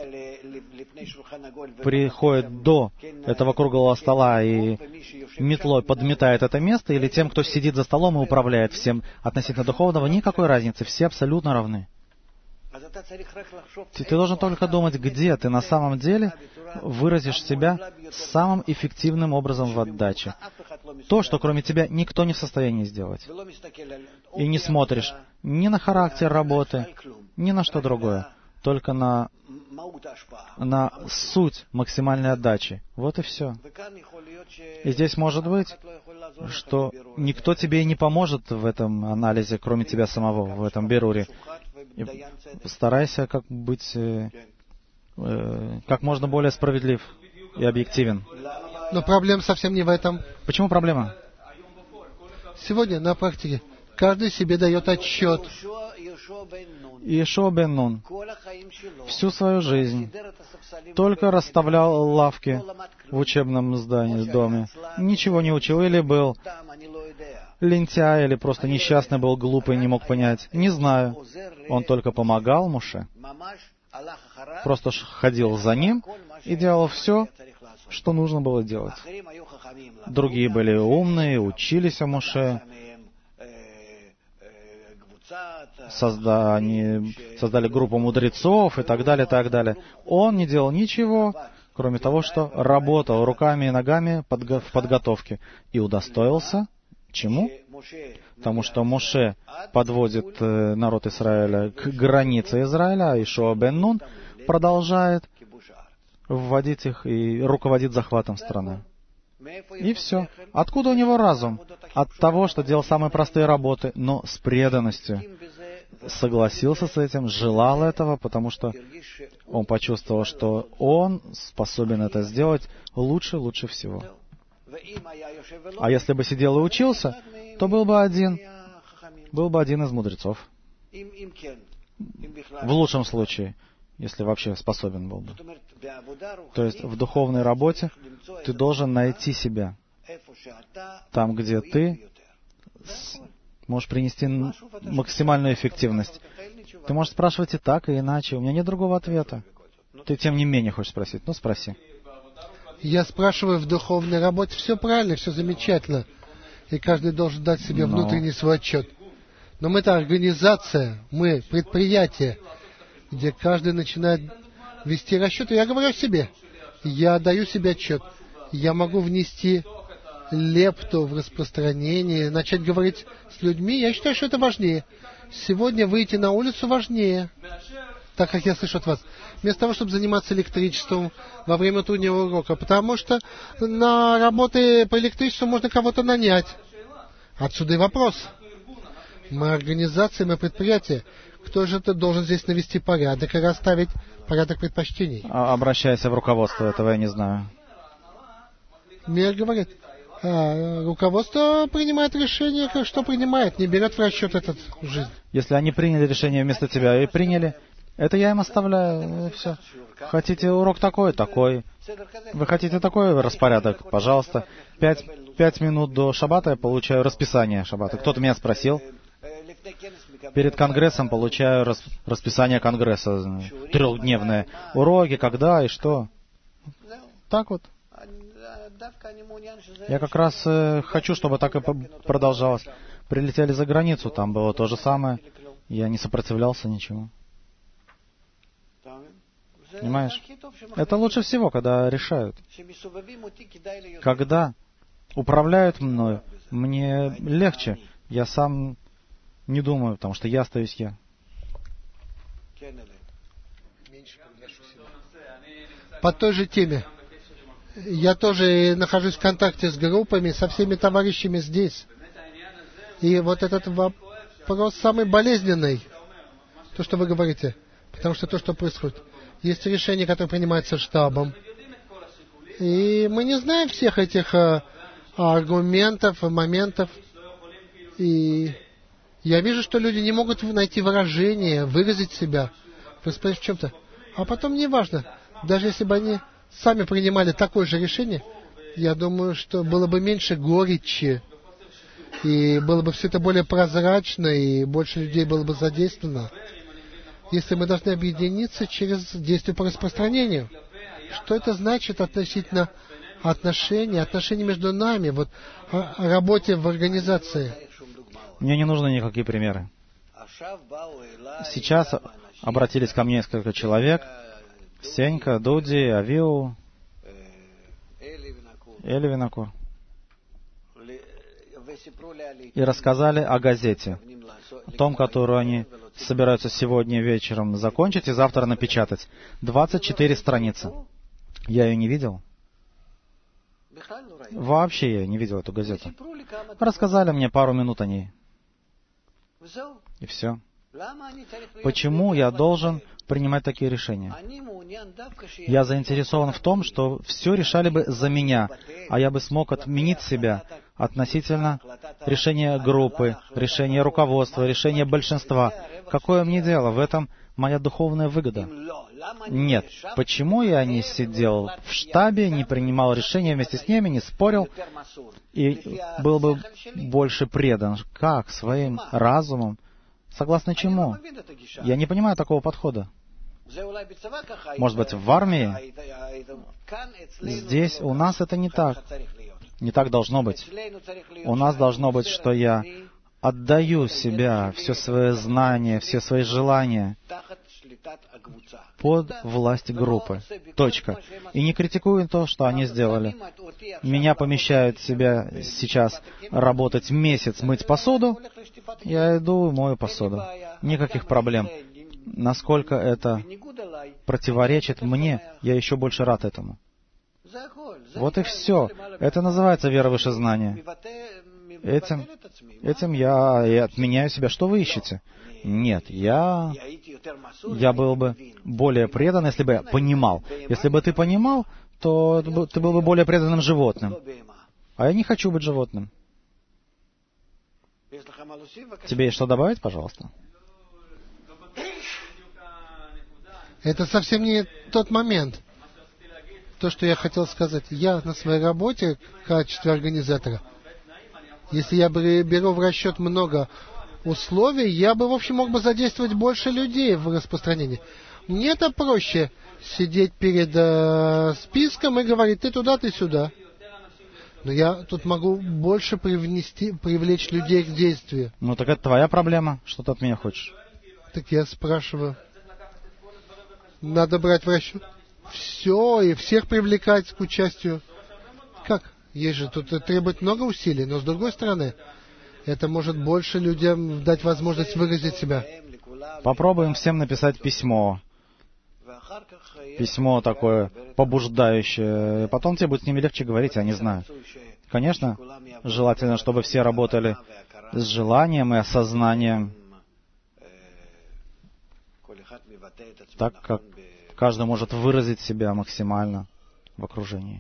приходит до этого круглого стола и метлой подметает это место, или тем, кто сидит за столом и управляет всем относительно духовного, никакой разницы, все абсолютно равны. Ты, ты должен только думать, где ты на самом деле выразишь себя самым эффективным образом в отдаче. То, что кроме тебя никто не в состоянии сделать. И не смотришь ни на характер работы, ни на что другое, только на, на суть максимальной отдачи. Вот и все. И здесь может быть, что никто тебе и не поможет в этом анализе, кроме тебя самого, в этом беруре. И старайся как быть э, э, как можно более справедлив и объективен. Но проблема совсем не в этом. Почему проблема? Сегодня на практике каждый себе дает отчет. Иешуа бен Нун всю свою жизнь только расставлял лавки в учебном здании, доме. Ничего не учил, или был лентяй, или просто несчастный был, глупый, не мог понять. Не знаю. Он только помогал Моше. Просто ходил за ним и делал все, что нужно было делать. Другие были умные, учились о Моше. Созда... Они создали группу мудрецов и так далее, так далее. Он не делал ничего, кроме того, что работал руками и ногами подго... в подготовке. И удостоился чему? Потому что Моше подводит э, народ Израиля к границе Израиля, а Иешуа бен Нун продолжает вводить их и руководить захватом страны. И все. Откуда у него разум? От того, что делал самые простые работы, но с преданностью. Согласился с этим, желал этого, потому что он почувствовал, что он способен это сделать лучше, лучше всего. А если бы сидел и учился, то был бы один, был бы один из мудрецов. В лучшем случае, если вообще способен был бы. То есть в духовной работе ты должен найти себя там, где ты можешь принести максимальную эффективность. Ты можешь спрашивать и так, и иначе. У меня нет другого ответа. Ты тем не менее хочешь спросить. Ну, спроси. Я спрашиваю в духовной работе. Все правильно, все замечательно. И каждый должен дать себе Но... внутренний свой отчет. Но мы-то организация, мы предприятие, где каждый начинает вести расчеты. Я говорю о себе. Я даю себе отчет. Я могу внести лепту в распространение, начать говорить с людьми. Я считаю, что это важнее. Сегодня выйти на улицу важнее, так как я слышу от вас, вместо того, чтобы заниматься электричеством во время утреннего урока, потому что на работы по электричеству можно кого-то нанять. Отсюда и вопрос. Мы организация, мы предприятие. Кто же должен здесь навести порядок и расставить порядок предпочтений? А, обращайся в руководство, этого я не знаю. Мне говорят, а, руководство принимает решение, что принимает, не берет в расчет этот жизнь. Если они приняли решение вместо тебя и приняли, это я им оставляю, и все. Хотите урок такой, такой. Вы хотите такой распорядок, пожалуйста. Пять, пять минут до шаббата я получаю расписание шаббата. Кто-то меня спросил. Перед конгрессом получаю рас, расписание конгресса. Трехдневные уроки, когда и что. Так вот. Я как раз э, хочу, чтобы так и продолжалось. Прилетели за границу, там было то же самое. Я не сопротивлялся ничему. Понимаешь? Это лучше всего, когда решают. Когда управляют мною, мне легче. Я сам не думаю, потому что я остаюсь я. По той же теме. Я тоже нахожусь в контакте с группами, со всеми товарищами здесь. И вот этот вопрос самый болезненный, то, что вы говорите. Потому что то, что происходит. Есть решения, которые принимаются штабом. И мы не знаем всех этих а, аргументов, моментов. И я вижу, что люди не могут найти выражение, выразить себя, воспроизвести в чем-то. А потом неважно, даже если бы они сами принимали такое же решение, я думаю, что было бы меньше горечи, и было бы все это более прозрачно, и больше людей было бы задействовано. Если мы должны объединиться через действие по распространению. Что это значит относительно отношений, отношений между нами, вот о, о работе в организации? Мне не нужны никакие примеры. Сейчас обратились ко мне несколько человек. Сенька, Дуди, Авиу, Эли Винокур. И рассказали о газете, о том, которую они собираются сегодня вечером закончить и завтра напечатать. двадцать четыре страницы. Я ее не видел. Вообще я не видел эту газету. Рассказали мне пару минут о ней. И все. Почему я должен принимать такие решения? Я заинтересован в том, что все решали бы за меня, а я бы смог отменить себя относительно решения группы, решения руководства, решения большинства. Какое мне дело? В этом моя духовная выгода. Нет. Почему я не сидел в штабе, не принимал решения вместе с ними, не спорил и был бы больше предан? Как? Своим разумом? Согласно чему? Я не понимаю такого подхода. Может быть, в армии? Здесь у нас это не так. Не так должно быть. У нас должно быть, что я отдаю себя, все свои знания, все свои желания под власть группы. Точка. И не критикую то, что они сделали. Меня помещают себя сейчас работать месяц, мыть посуду. Я иду и мою посуду. Никаких проблем. насколько это противоречит мне, я еще больше рад этому. Вот и все. Это называется вера выше знания. Этим, этим я и отменяю себя. Что вы ищете? Нет, я, я был бы более предан, если бы я понимал. Если бы ты понимал, то ты был бы более преданным животным. А я не хочу быть животным. Тебе есть что добавить, пожалуйста? Это совсем не тот момент. То, что я хотел сказать. Я на своей работе в качестве организатора, если я беру в расчет много условий, я бы, в общем, мог бы задействовать больше людей в распространении. Мне это проще сидеть перед э, списком и говорить, ты туда, ты сюда. Но я тут могу больше привнести, привлечь людей к действию. Ну так это твоя проблема. Что ты от меня хочешь? Так я спрашиваю. Надо брать в расчет все и всех привлекать к участию. Как? Есть же тут требует много усилий, но с другой стороны, это может больше людям дать возможность выразить себя. Попробуем всем написать письмо. Письмо такое побуждающее. Потом тебе будет с ними легче говорить, я не знаю. Конечно, желательно, чтобы все работали с желанием и осознанием, так как каждый может выразить себя максимально в окружении.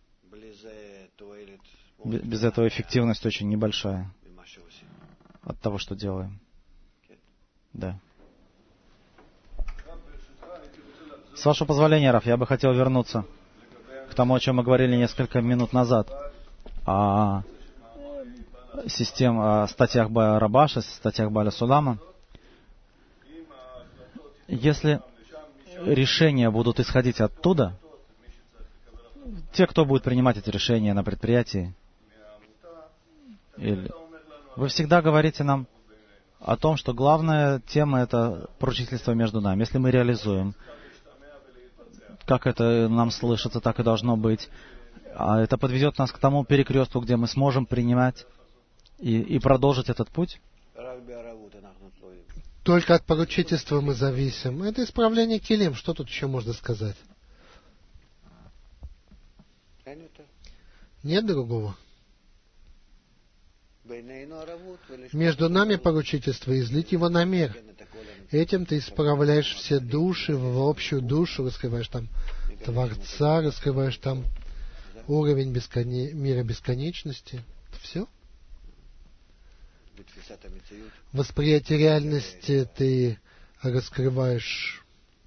Без этого эффективность очень небольшая от того, что делаем. Да. С вашего позволения, Раф, я бы хотел вернуться к тому, о чем мы говорили несколько минут назад. О системе, о статьях Бааля Рабаша, статьях Бааля Сулама. Если решения будут исходить оттуда, те, кто будет принимать эти решения на предприятии, или... вы всегда говорите нам о том, что главная тема — это поручительство между нами. Если мы реализуем, как это нам слышится, так и должно быть. А это подведет нас к тому перекрестку, где мы сможем принимать и, и продолжить этот путь. Только от поручительства мы зависим. Это исправление килим. Что тут еще можно сказать? Нет другого. Между нами поручительство, излить его на мир. Этим ты исправляешь все души в общую душу, раскрываешь там Творца, раскрываешь там уровень бесконе... мира бесконечности. Все. Восприятие реальности ты раскрываешь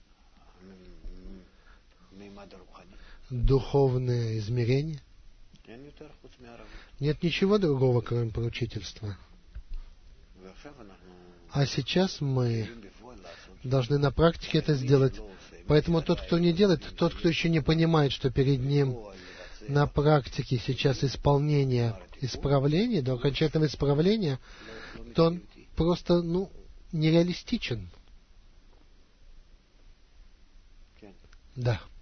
духовное измерение. Нет ничего другого, кроме поручительства. А сейчас мы должны на практике это сделать. Поэтому тот, кто не делает, тот, кто еще не понимает, что перед ним на практике сейчас исполнение исправления, до окончательного исправления, то он просто, ну, нереалистичен. Да.